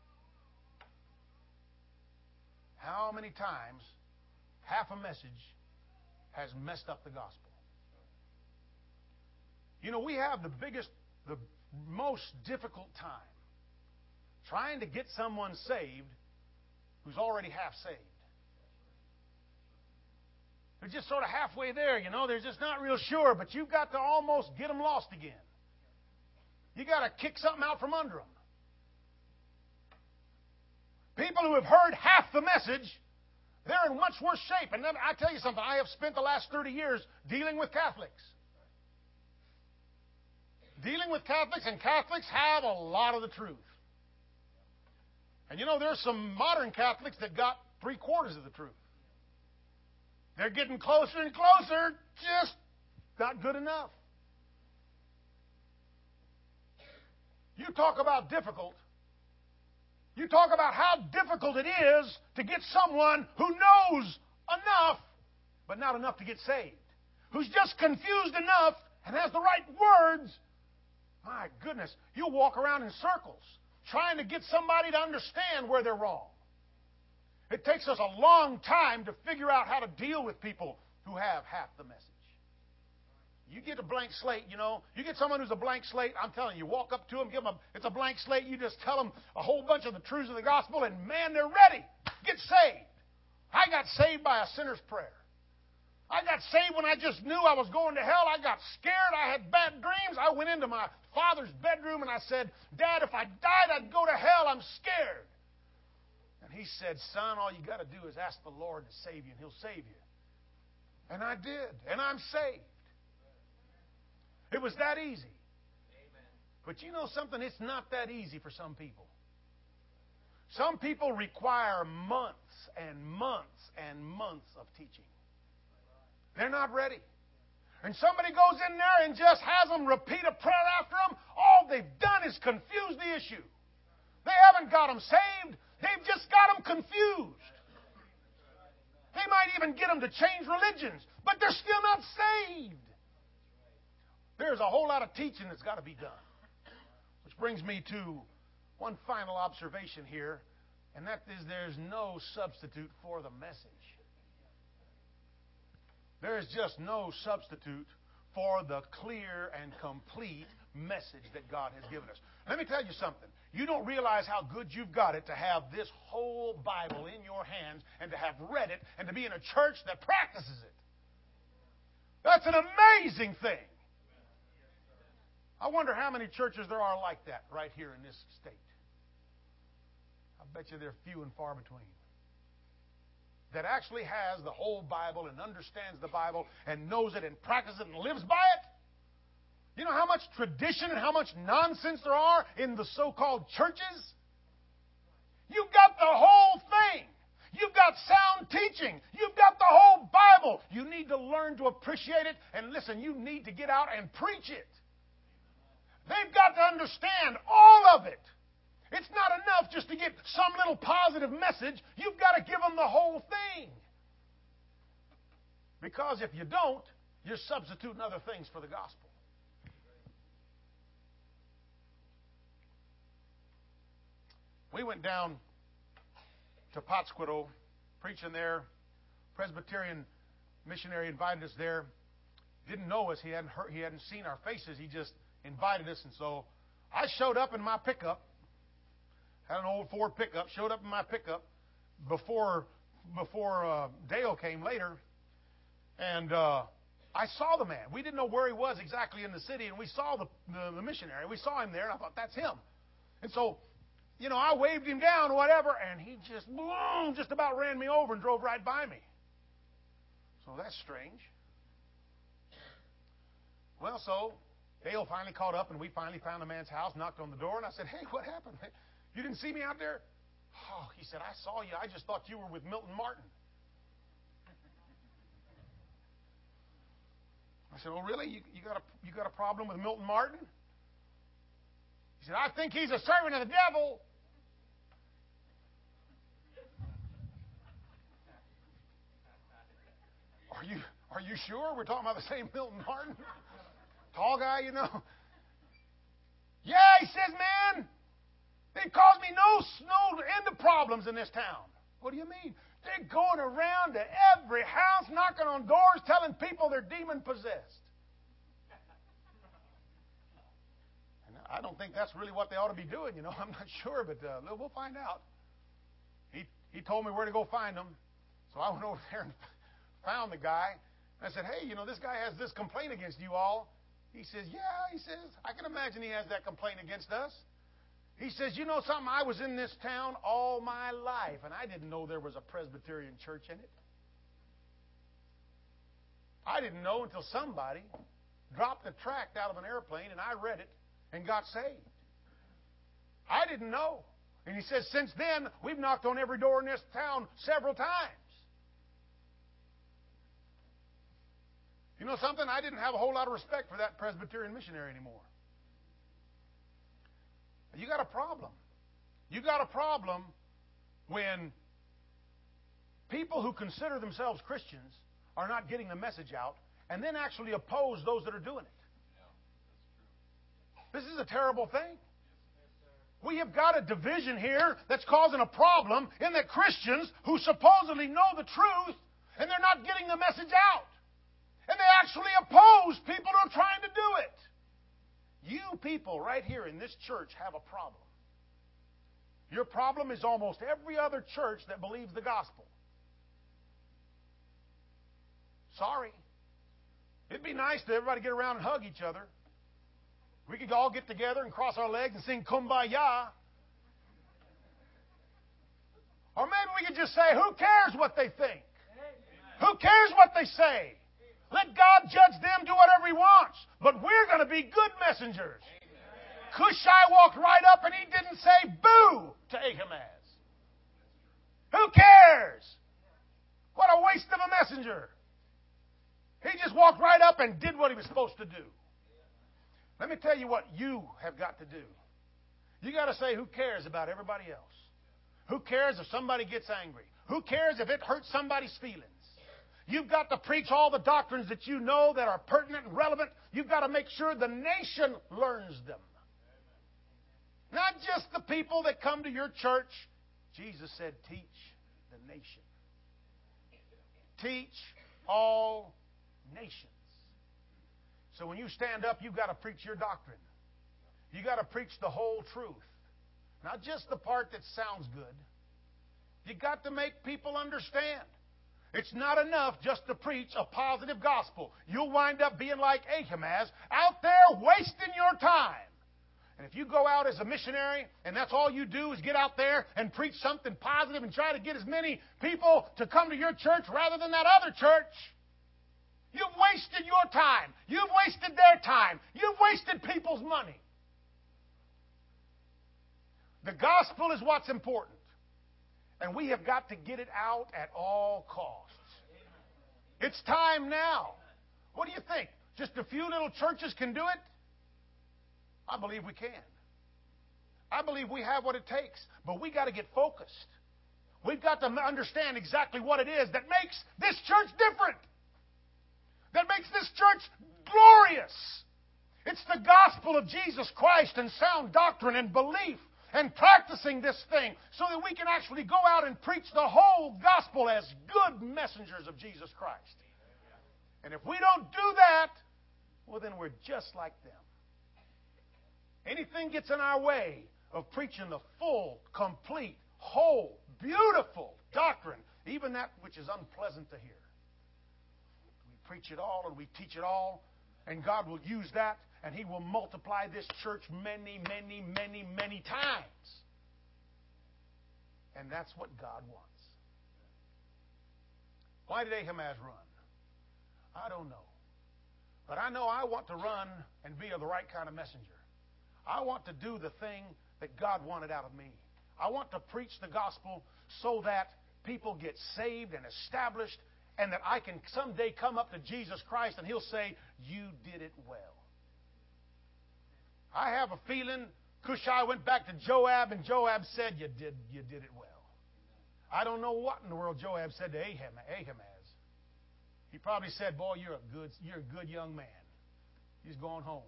How many times half a message has messed up the gospel? You know, we have the biggest, the most difficult time trying to get someone saved who's already half saved. They're just sort of halfway there, you know. They're just not real sure, but you've got to almost get them lost again. You've got to kick something out from under them. People who have heard half the message, they're in much worse shape. And then, I tell you something, I have spent the last thirty years dealing with Catholics. Dealing with Catholics, and Catholics have a lot of the truth. And you know, there's some modern Catholics that got three quarters of the truth. They're getting closer and closer, just not good enough. You talk about difficult. You talk about how difficult it is to get someone who knows enough, but not enough to get saved. Who's just confused enough and has the right words. My goodness, you'll walk around in circles trying to get somebody to understand where they're wrong. It takes us a long time to figure out how to deal with people who have half the message. You get a blank slate, you know. You get someone who's a blank slate, I'm telling you, walk up to them, give them a, it's a blank slate, you just tell them a whole bunch of the truths of the gospel, and man, they're ready. Get saved. I got saved by a sinner's prayer. I got saved when I just knew I was going to hell. I got scared. I had bad dreams. I went into my father's bedroom and I said, Dad, if I died, I'd go to hell. I'm scared. And he said, son, all you got to do is ask the Lord to save you, and He'll save you. And I did. And I'm saved. It was that easy. But you know something? It's not that easy for some people. Some people require months and months and months of teaching. They're not ready. And somebody goes in there and just has them repeat a prayer after them. All they've done is confuse the issue. They haven't got them saved. They've just got them confused. They might even get them to change religions, but they're still not saved. There's a whole lot of teaching that's got to be done. Which brings me to one final observation here, and that is there's no substitute for the message. There is just no substitute for the clear and complete message that God has given us. Let me tell you something. You don't realize how good you've got it to have this whole Bible in your hands and to have read it and to be in a church that practices it. That's an amazing thing. I wonder how many churches there are like that right here in this state. I bet you they're few and far between. That actually has the whole Bible and understands the Bible and knows it and practices it and lives by it. You know how much tradition and how much nonsense there are in the so-called churches? You've got the whole thing. You've got sound teaching. You've got the whole Bible. You need to learn to appreciate it. And listen, you need to get out and preach it. They've got to understand all of it. It's not enough just to get some little positive message. You've got to give them the whole thing. Because if you don't, you're substituting other things for the gospel. We went down to Pátzcuaro, preaching there. Presbyterian missionary invited us there. Didn't know us. He hadn't heard, he hadn't seen our faces. He just invited us, and so I showed up in my pickup. Had an old Ford pickup. Showed up in my pickup before before uh, Dale came later, and uh, I saw the man. We didn't know where he was exactly in the city, and we saw the, the the missionary. We saw him there, and I thought, that's him. And so, you know, I waved him down or whatever, and he just boom, just about ran me over and drove right by me. So that's strange. Well, so Dale finally caught up, and we finally found the man's house, knocked on the door, and I said, hey, what happened? You didn't see me out there? Oh, he said, I saw you. I just thought you were with Milton Martin. I said, oh, really? You, you got a, you got a problem with Milton Martin? He said, I think he's a servant of the devil. Are you, are you sure we're talking about the same Milton Martin? Tall guy, you know. Yeah, he says, man, they caused me no, no end of problems in this town. What do you mean? They're going around to every house, knocking on doors, telling people they're demon-possessed. And I don't think that's really what they ought to be doing, you know. I'm not sure, but uh, we'll find out. He, he told me where to go find them. So I went over there and found the guy. And I said, hey, you know, this guy has this complaint against you all. He says, yeah, he says, I can imagine he has that complaint against us. He says, you know something, I was in this town all my life, and I didn't know there was a Presbyterian church in it. I didn't know until somebody dropped a tract out of an airplane, and I read it and got saved. I didn't know. And he says, since then, we've knocked on every door in this town several times. You know something? I didn't have a whole lot of respect for that Presbyterian missionary anymore. You got a problem. You got a problem when people who consider themselves Christians are not getting the message out and then actually oppose those that are doing it. This is a terrible thing. We have got a division here that's causing a problem in that Christians who supposedly know the truth and they're not getting the message out. And they actually oppose people who are trying to do it. You people right here in this church have a problem. Your problem is almost every other church that believes the gospel. Sorry. It'd be nice to everybody get around and hug each other. We could all get together and cross our legs and sing Kumbaya. Or maybe we could just say, who cares what they think? Who cares what they say? Let God judge them, do whatever He wants. But we're going to be good messengers. Cushai walked right up and he didn't say boo to Ahimaaz. Who cares? What a waste of a messenger. He just walked right up and did what he was supposed to do. Let me tell you what you have got to do. You got to say, who cares about everybody else? Who cares if somebody gets angry? Who cares if it hurts somebody's feelings? You've got to preach all the doctrines that you know that are pertinent and relevant. You've got to make sure the nation learns them. Not just the people that come to your church. Jesus said, teach the nation. Teach all nations. So when you stand up, you've got to preach your doctrine. You've got to preach the whole truth. Not just the part that sounds good. You've got to make people understand. It's not enough just to preach a positive gospel. You'll wind up being like Ahimaaz, out there wasting your time. And if you go out as a missionary and that's all you do is get out there and preach something positive and try to get as many people to come to your church rather than that other church, you've wasted your time. You've wasted their time. You've wasted people's money. The gospel is what's important. And we have got to get it out at all costs. It's time now. What do you think? Just a few little churches can do it? I believe we can. I believe we have what it takes. But we got to get focused. We've got to understand exactly what it is that makes this church different. That makes this church glorious. It's the gospel of Jesus Christ and sound doctrine and belief. And practicing this thing so that we can actually go out and preach the whole gospel as good messengers of Jesus Christ. And if we don't do that, well, then we're just like them. Anything gets in our way of preaching the full, complete, whole, beautiful doctrine, even that which is unpleasant to hear. We preach it all and we teach it all, and God will use that. And He will multiply this church many, many, many, many times. And that's what God wants. Why did Ahimaaz run? I don't know. But I know I want to run and be the right kind of messenger. I want to do the thing that God wanted out of me. I want to preach the gospel so that people get saved and established, and that I can someday come up to Jesus Christ and He'll say, you did it well. I have a feeling Cushai went back to Joab, and Joab said, you did, you did it well. I don't know what in the world Joab said to Ahimaaz. He probably said, boy, you're a good, you're a good young man. He's going home.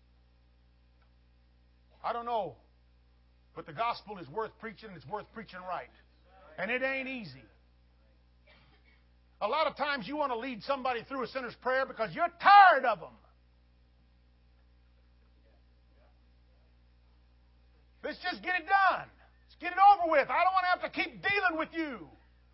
I don't know. But the gospel is worth preaching, and it's worth preaching right. And it ain't easy. A lot of times you want to lead somebody through a sinner's prayer because you're tired of them. Let's just get it done. Let's get it over with. I don't want to have to keep dealing with you.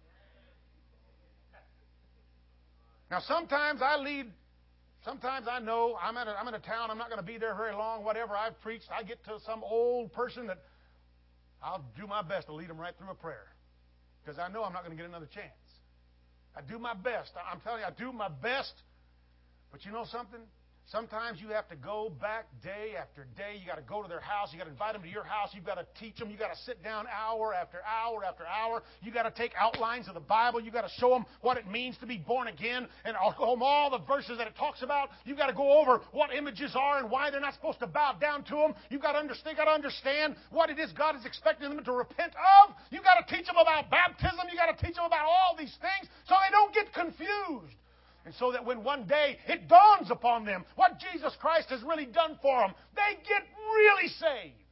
Now, sometimes I lead, sometimes I know I'm in a, I'm in a town, I'm not going to be there very long, whatever I've preached, I get to some old person that I'll do my best to lead them right through a prayer. Because I know I'm not going to get another chance. I do my best. I'm telling you, I do my best. But you know something? Sometimes you have to go back day after day. You got to go to their house. You got to invite them to your house. You've got to teach them. You got to sit down hour after hour after hour. You got to take outlines of the Bible. You got to show them what it means to be born again, and all the verses that it talks about. You got to go over what images are and why they're not supposed to bow down to them. You got to understand. Got to understand what it is God is expecting them to repent of. You got to teach them about baptism. You got to teach them about all these things so they don't get confused. And so that when one day it dawns upon them what Jesus Christ has really done for them, they get really saved.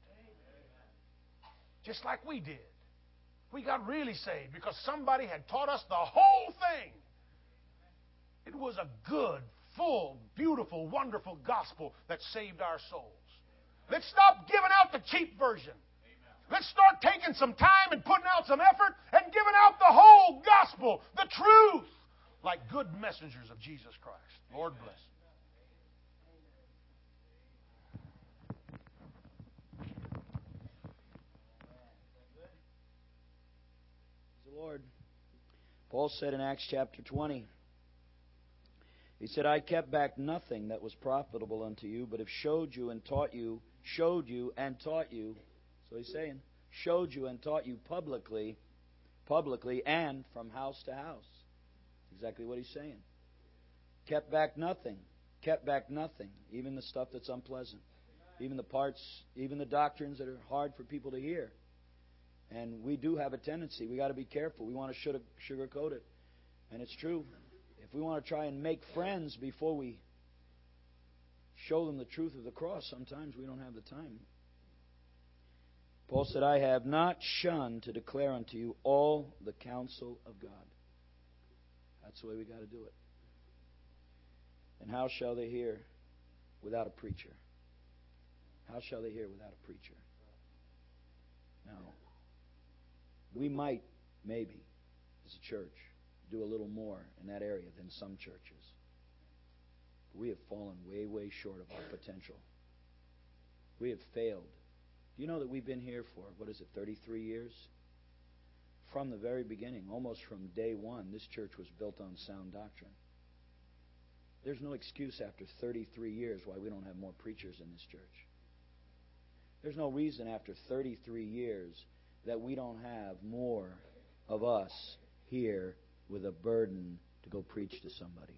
Just like we did. We got really saved because somebody had taught us the whole thing. It was a good, full, beautiful, wonderful gospel that saved our souls. Let's stop giving out the cheap version. Let's start taking some time and putting out some effort and giving out the whole gospel, the truth. Like good messengers of Jesus Christ. Lord bless. Praise the Lord. Paul said in Acts chapter twenty, he said, I kept back nothing that was profitable unto you, but have showed you and taught you showed you and taught you. So he's saying, showed you and taught you publicly, publicly and from house to house. Exactly what he's saying. Kept back nothing. Kept back nothing. Even the stuff that's unpleasant. Even the parts, even the doctrines that are hard for people to hear. And we do have a tendency. We got to be careful. We want to sugarcoat it. And it's true. If we want to try and make friends before we show them the truth of the cross, sometimes we don't have the time. Paul said, I have not shunned to declare unto you all the counsel of God. That's the way we got to do it. And how shall they hear without a preacher? How shall they hear without a preacher? Now, we might, maybe, as a church, do a little more in that area than some churches. But we have fallen way, way short of our potential. We have failed. Do you know that we've been here for, what is it, thirty-three years? From the very beginning, almost from day one, this church was built on sound doctrine. There's no excuse after thirty-three years why we don't have more preachers in this church. There's no reason after thirty-three years that we don't have more of us here with a burden to go preach to somebody.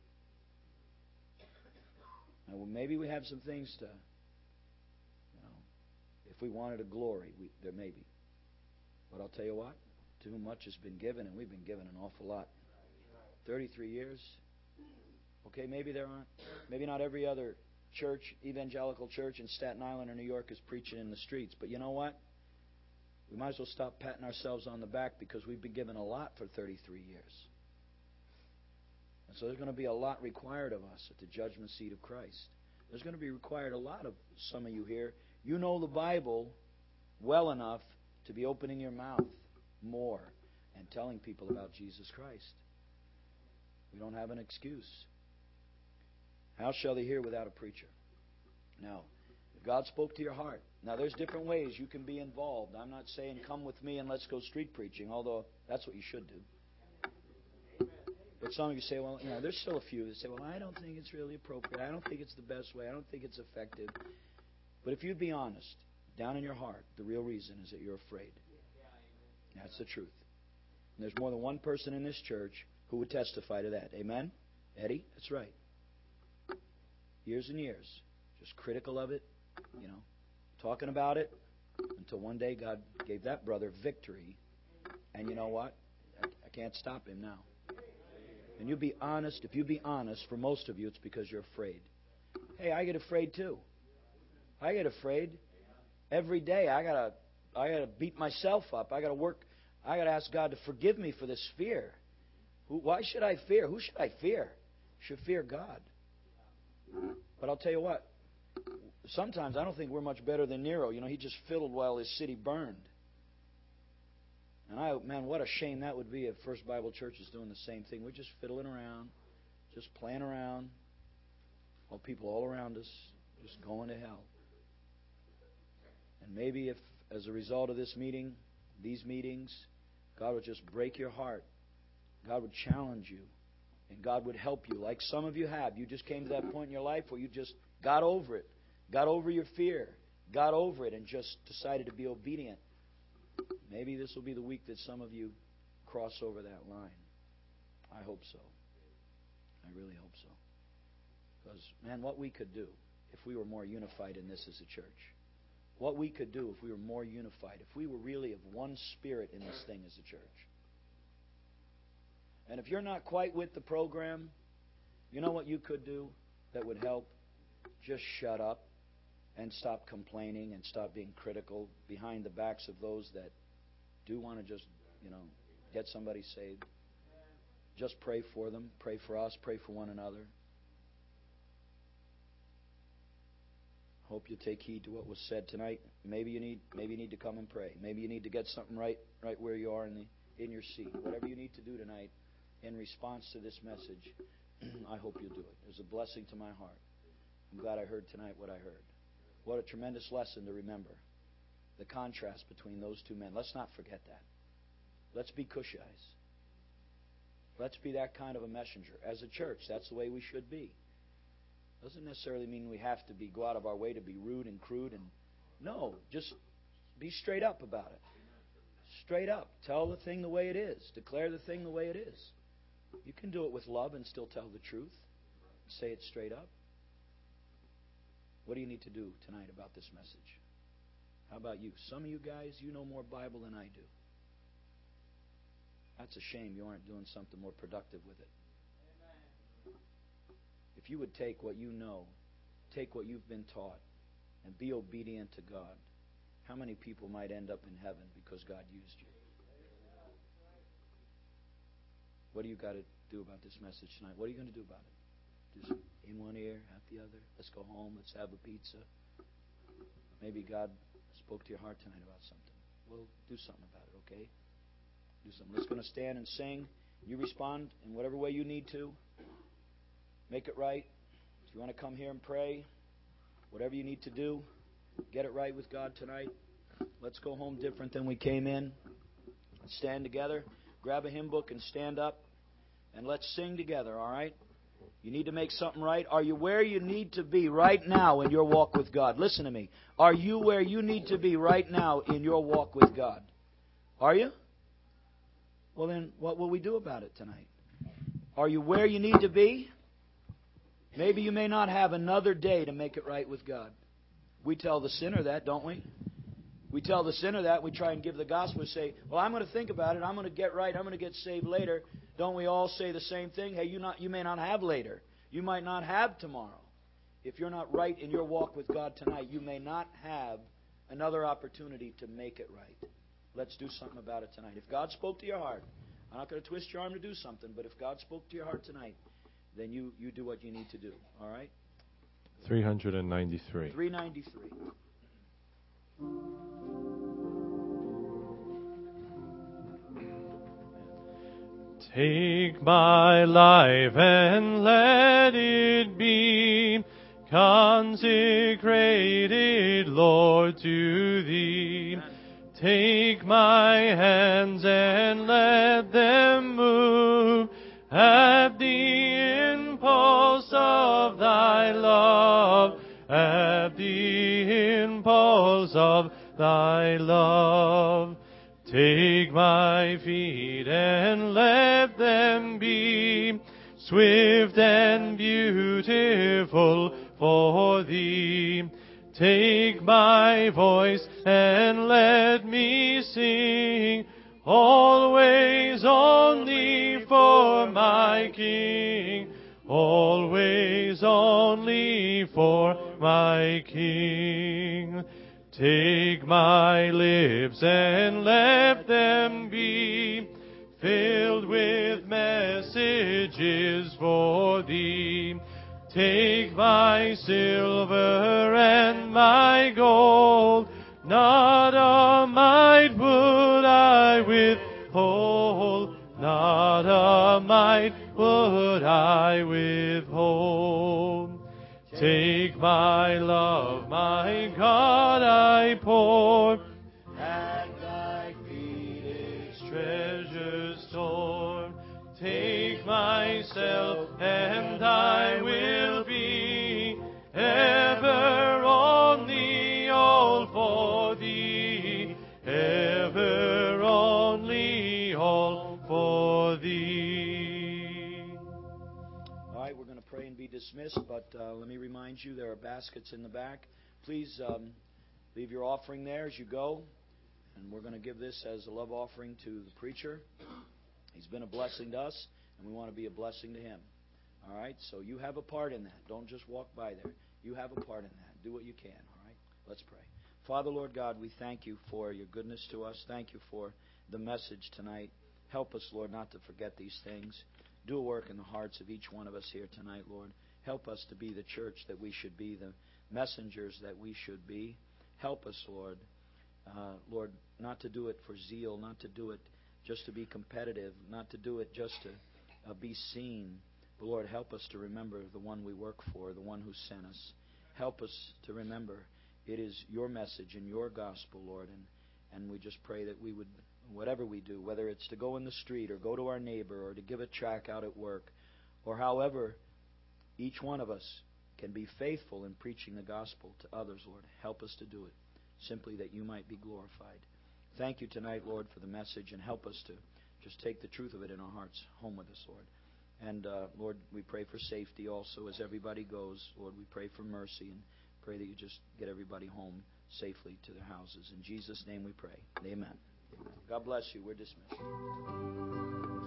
Now, well, maybe we have some things to, you know, if we wanted a glory, we, there may be. But I'll tell you what, to whom much has been given, and we've been given an awful lot. thirty-three years. Okay, maybe there aren't, maybe not every other church, evangelical church in Staten Island or New York is preaching in the streets. But you know what? We might as well stop patting ourselves on the back because we've been given a lot for thirty-three years. And so there's going to be a lot required of us at the judgment seat of Christ. There's going to be required a lot of some of you here. You know the Bible well enough to be opening your mouth more and telling people about Jesus Christ. We don't have an excuse. How shall they hear without a preacher? Now, if God spoke to your heart. Now, there's different ways you can be involved. I'm not saying come with me and let's go street preaching, although that's what you should do. But some of you say, well, you know, there's still a few that say, well, I don't think it's really appropriate. I don't think it's the best way. I don't think it's effective. But if you'd be honest, down in your heart, the real reason is that you're afraid. That's the truth. And there's more than one person in this church who would testify to that. Amen? Eddie? That's right. Years and years. Just critical of it, you know, talking about it, until one day God gave that brother victory. And you know what? I, I can't stop him now. And you be honest. If you be honest, for most of you, it's because you're afraid. Hey, I get afraid too. I get afraid every day. I gotta, I gotta beat myself up. I gotta work. I gotta ask God to forgive me for this fear. Who, why should I fear? Who should I fear? I should fear God. But I'll tell you what. Sometimes I don't think we're much better than Nero. You know, he just fiddled while his city burned. And I, man, what a shame that would be if First Bible Church is doing the same thing. We're just fiddling around, just playing around, while people all around us just going to hell. And maybe if, as a result of this meeting, these meetings, God would just break your heart. God would challenge you. And God would help you, like some of you have. You just came to that point in your life where you just got over it. Got over your fear. Got over it and just decided to be obedient. Maybe this will be the week that some of you cross over that line. I hope so. I really hope so. Because, man, what we could do if we were more unified in this as a church. What we could do if we were more unified. If we were really of one spirit in this thing as a church. And if you're not quite with the program, you know what you could do that would help? Just shut up and stop complaining and stop being critical behind the backs of those that do want to just, you know, get somebody saved. Just pray for them. Pray for us. Pray for one another. Hope you take heed to what was said tonight. Maybe you need maybe you need to come and pray. Maybe you need to get something right right where you are in the in your seat. Whatever you need to do tonight in response to this message, I hope you'll do it. There's a blessing to my heart. I'm glad I heard tonight what I heard. What a tremendous lesson to remember. The contrast between those two men. Let's not forget that. Let's be Cushites. Let's be that kind of a messenger. As a church, that's the way we should be. Doesn't necessarily mean we have to be go out of our way to be rude and crude. And no, just be straight up about it. Straight up. Tell the thing the way it is. Declare the thing the way it is. You can do it with love and still tell the truth. Say it straight up. What do you need to do tonight about this message? How about you? Some of you guys, you know more Bible than I do. That's a shame you aren't doing something more productive with it. If you would take what you know, take what you've been taught, and be obedient to God, how many people might end up in heaven because God used you? What do you got to do about this message tonight? What are you going to do about it? Just in one ear, out the other. Let's go home. Let's have a pizza. Maybe God spoke to your heart tonight about something. Well, do something about it, okay? Do something. Let's going to stand and sing. You respond in whatever way you need to. Make it right. If you want to come here and pray, whatever you need to do, get it right with God tonight. Let's go home different than we came in. Let's stand together. Grab a hymn book and stand up. And let's sing together, all right? You need to make something right. Are you where you need to be right now in your walk with God? Listen to me. Are you where you need to be right now in your walk with God? Are you? Well, then, what will we do about it tonight? Are you where you need to be? Maybe you may not have another day to make it right with God. We tell the sinner that, don't we? We tell the sinner that. We try and give the gospel and say, well, I'm going to think about it. I'm going to get right. I'm going to get saved later. Don't we all say the same thing? Hey, you not, you may not have later. You might not have tomorrow. If you're not right in your walk with God tonight, you may not have another opportunity to make it right. Let's do something about it tonight. If God spoke to your heart, I'm not going to twist your arm to do something, but if God spoke to your heart tonight, then you, you do what you need to do. All right? three ninety-three. three ninety-three. Take my life and let it be consecrated, Lord, to Thee. Take my hands and let them move at the impulse of Thy love, at the impulse of Thy love. Take my feet and let them be swift and beautiful for Thee. Take my voice and let me sing always only for my King, always only for my King. Take my lips and let them be filled with messages for Thee. Take my silver and my gold, not a mite would I withhold, not a mite would I withhold. Take my love, my God, I pour at Thy feet its treasure store. Take myself, and I will be ever only all for Thee, ever only all for Thee. All right, we're going to pray and be dismissed, but uh, let me remind you there are baskets in the back. Please um, leave your offering there as you go, and we're going to give this as a love offering to the preacher. He's been a blessing to us, and we want to be a blessing to him. All right? So you have a part in that. Don't just walk by there. You have a part in that. Do what you can. All right? Let's pray. Father, Lord God, we thank You for Your goodness to us. Thank You for the message tonight. Help us, Lord, not to forget these things. Do a work in the hearts of each one of us here tonight, Lord. Help us to be the church that we should be, the messengers that we should be. Help us, Lord, uh, Lord, not to do it for zeal, not to do it just to be competitive, not to do it just to uh, be seen. But Lord, help us to remember the one we work for, the one who sent us. Help us to remember it is Your message and Your gospel, Lord. And, and we just pray that we would, whatever we do, whether it's to go in the street or go to our neighbor or to give a tract out at work, or however each one of us can be faithful in preaching the gospel to others, Lord. Help us to do it, simply that you might be glorified. Thank you tonight, Lord, for the message, and help us to just take the truth of it in our hearts home with us, Lord. And, uh, Lord, we pray for safety also as everybody goes. Lord, we pray for mercy and pray that you just get everybody home safely to their houses. In Jesus' name we pray. Amen. God bless you. We're dismissed.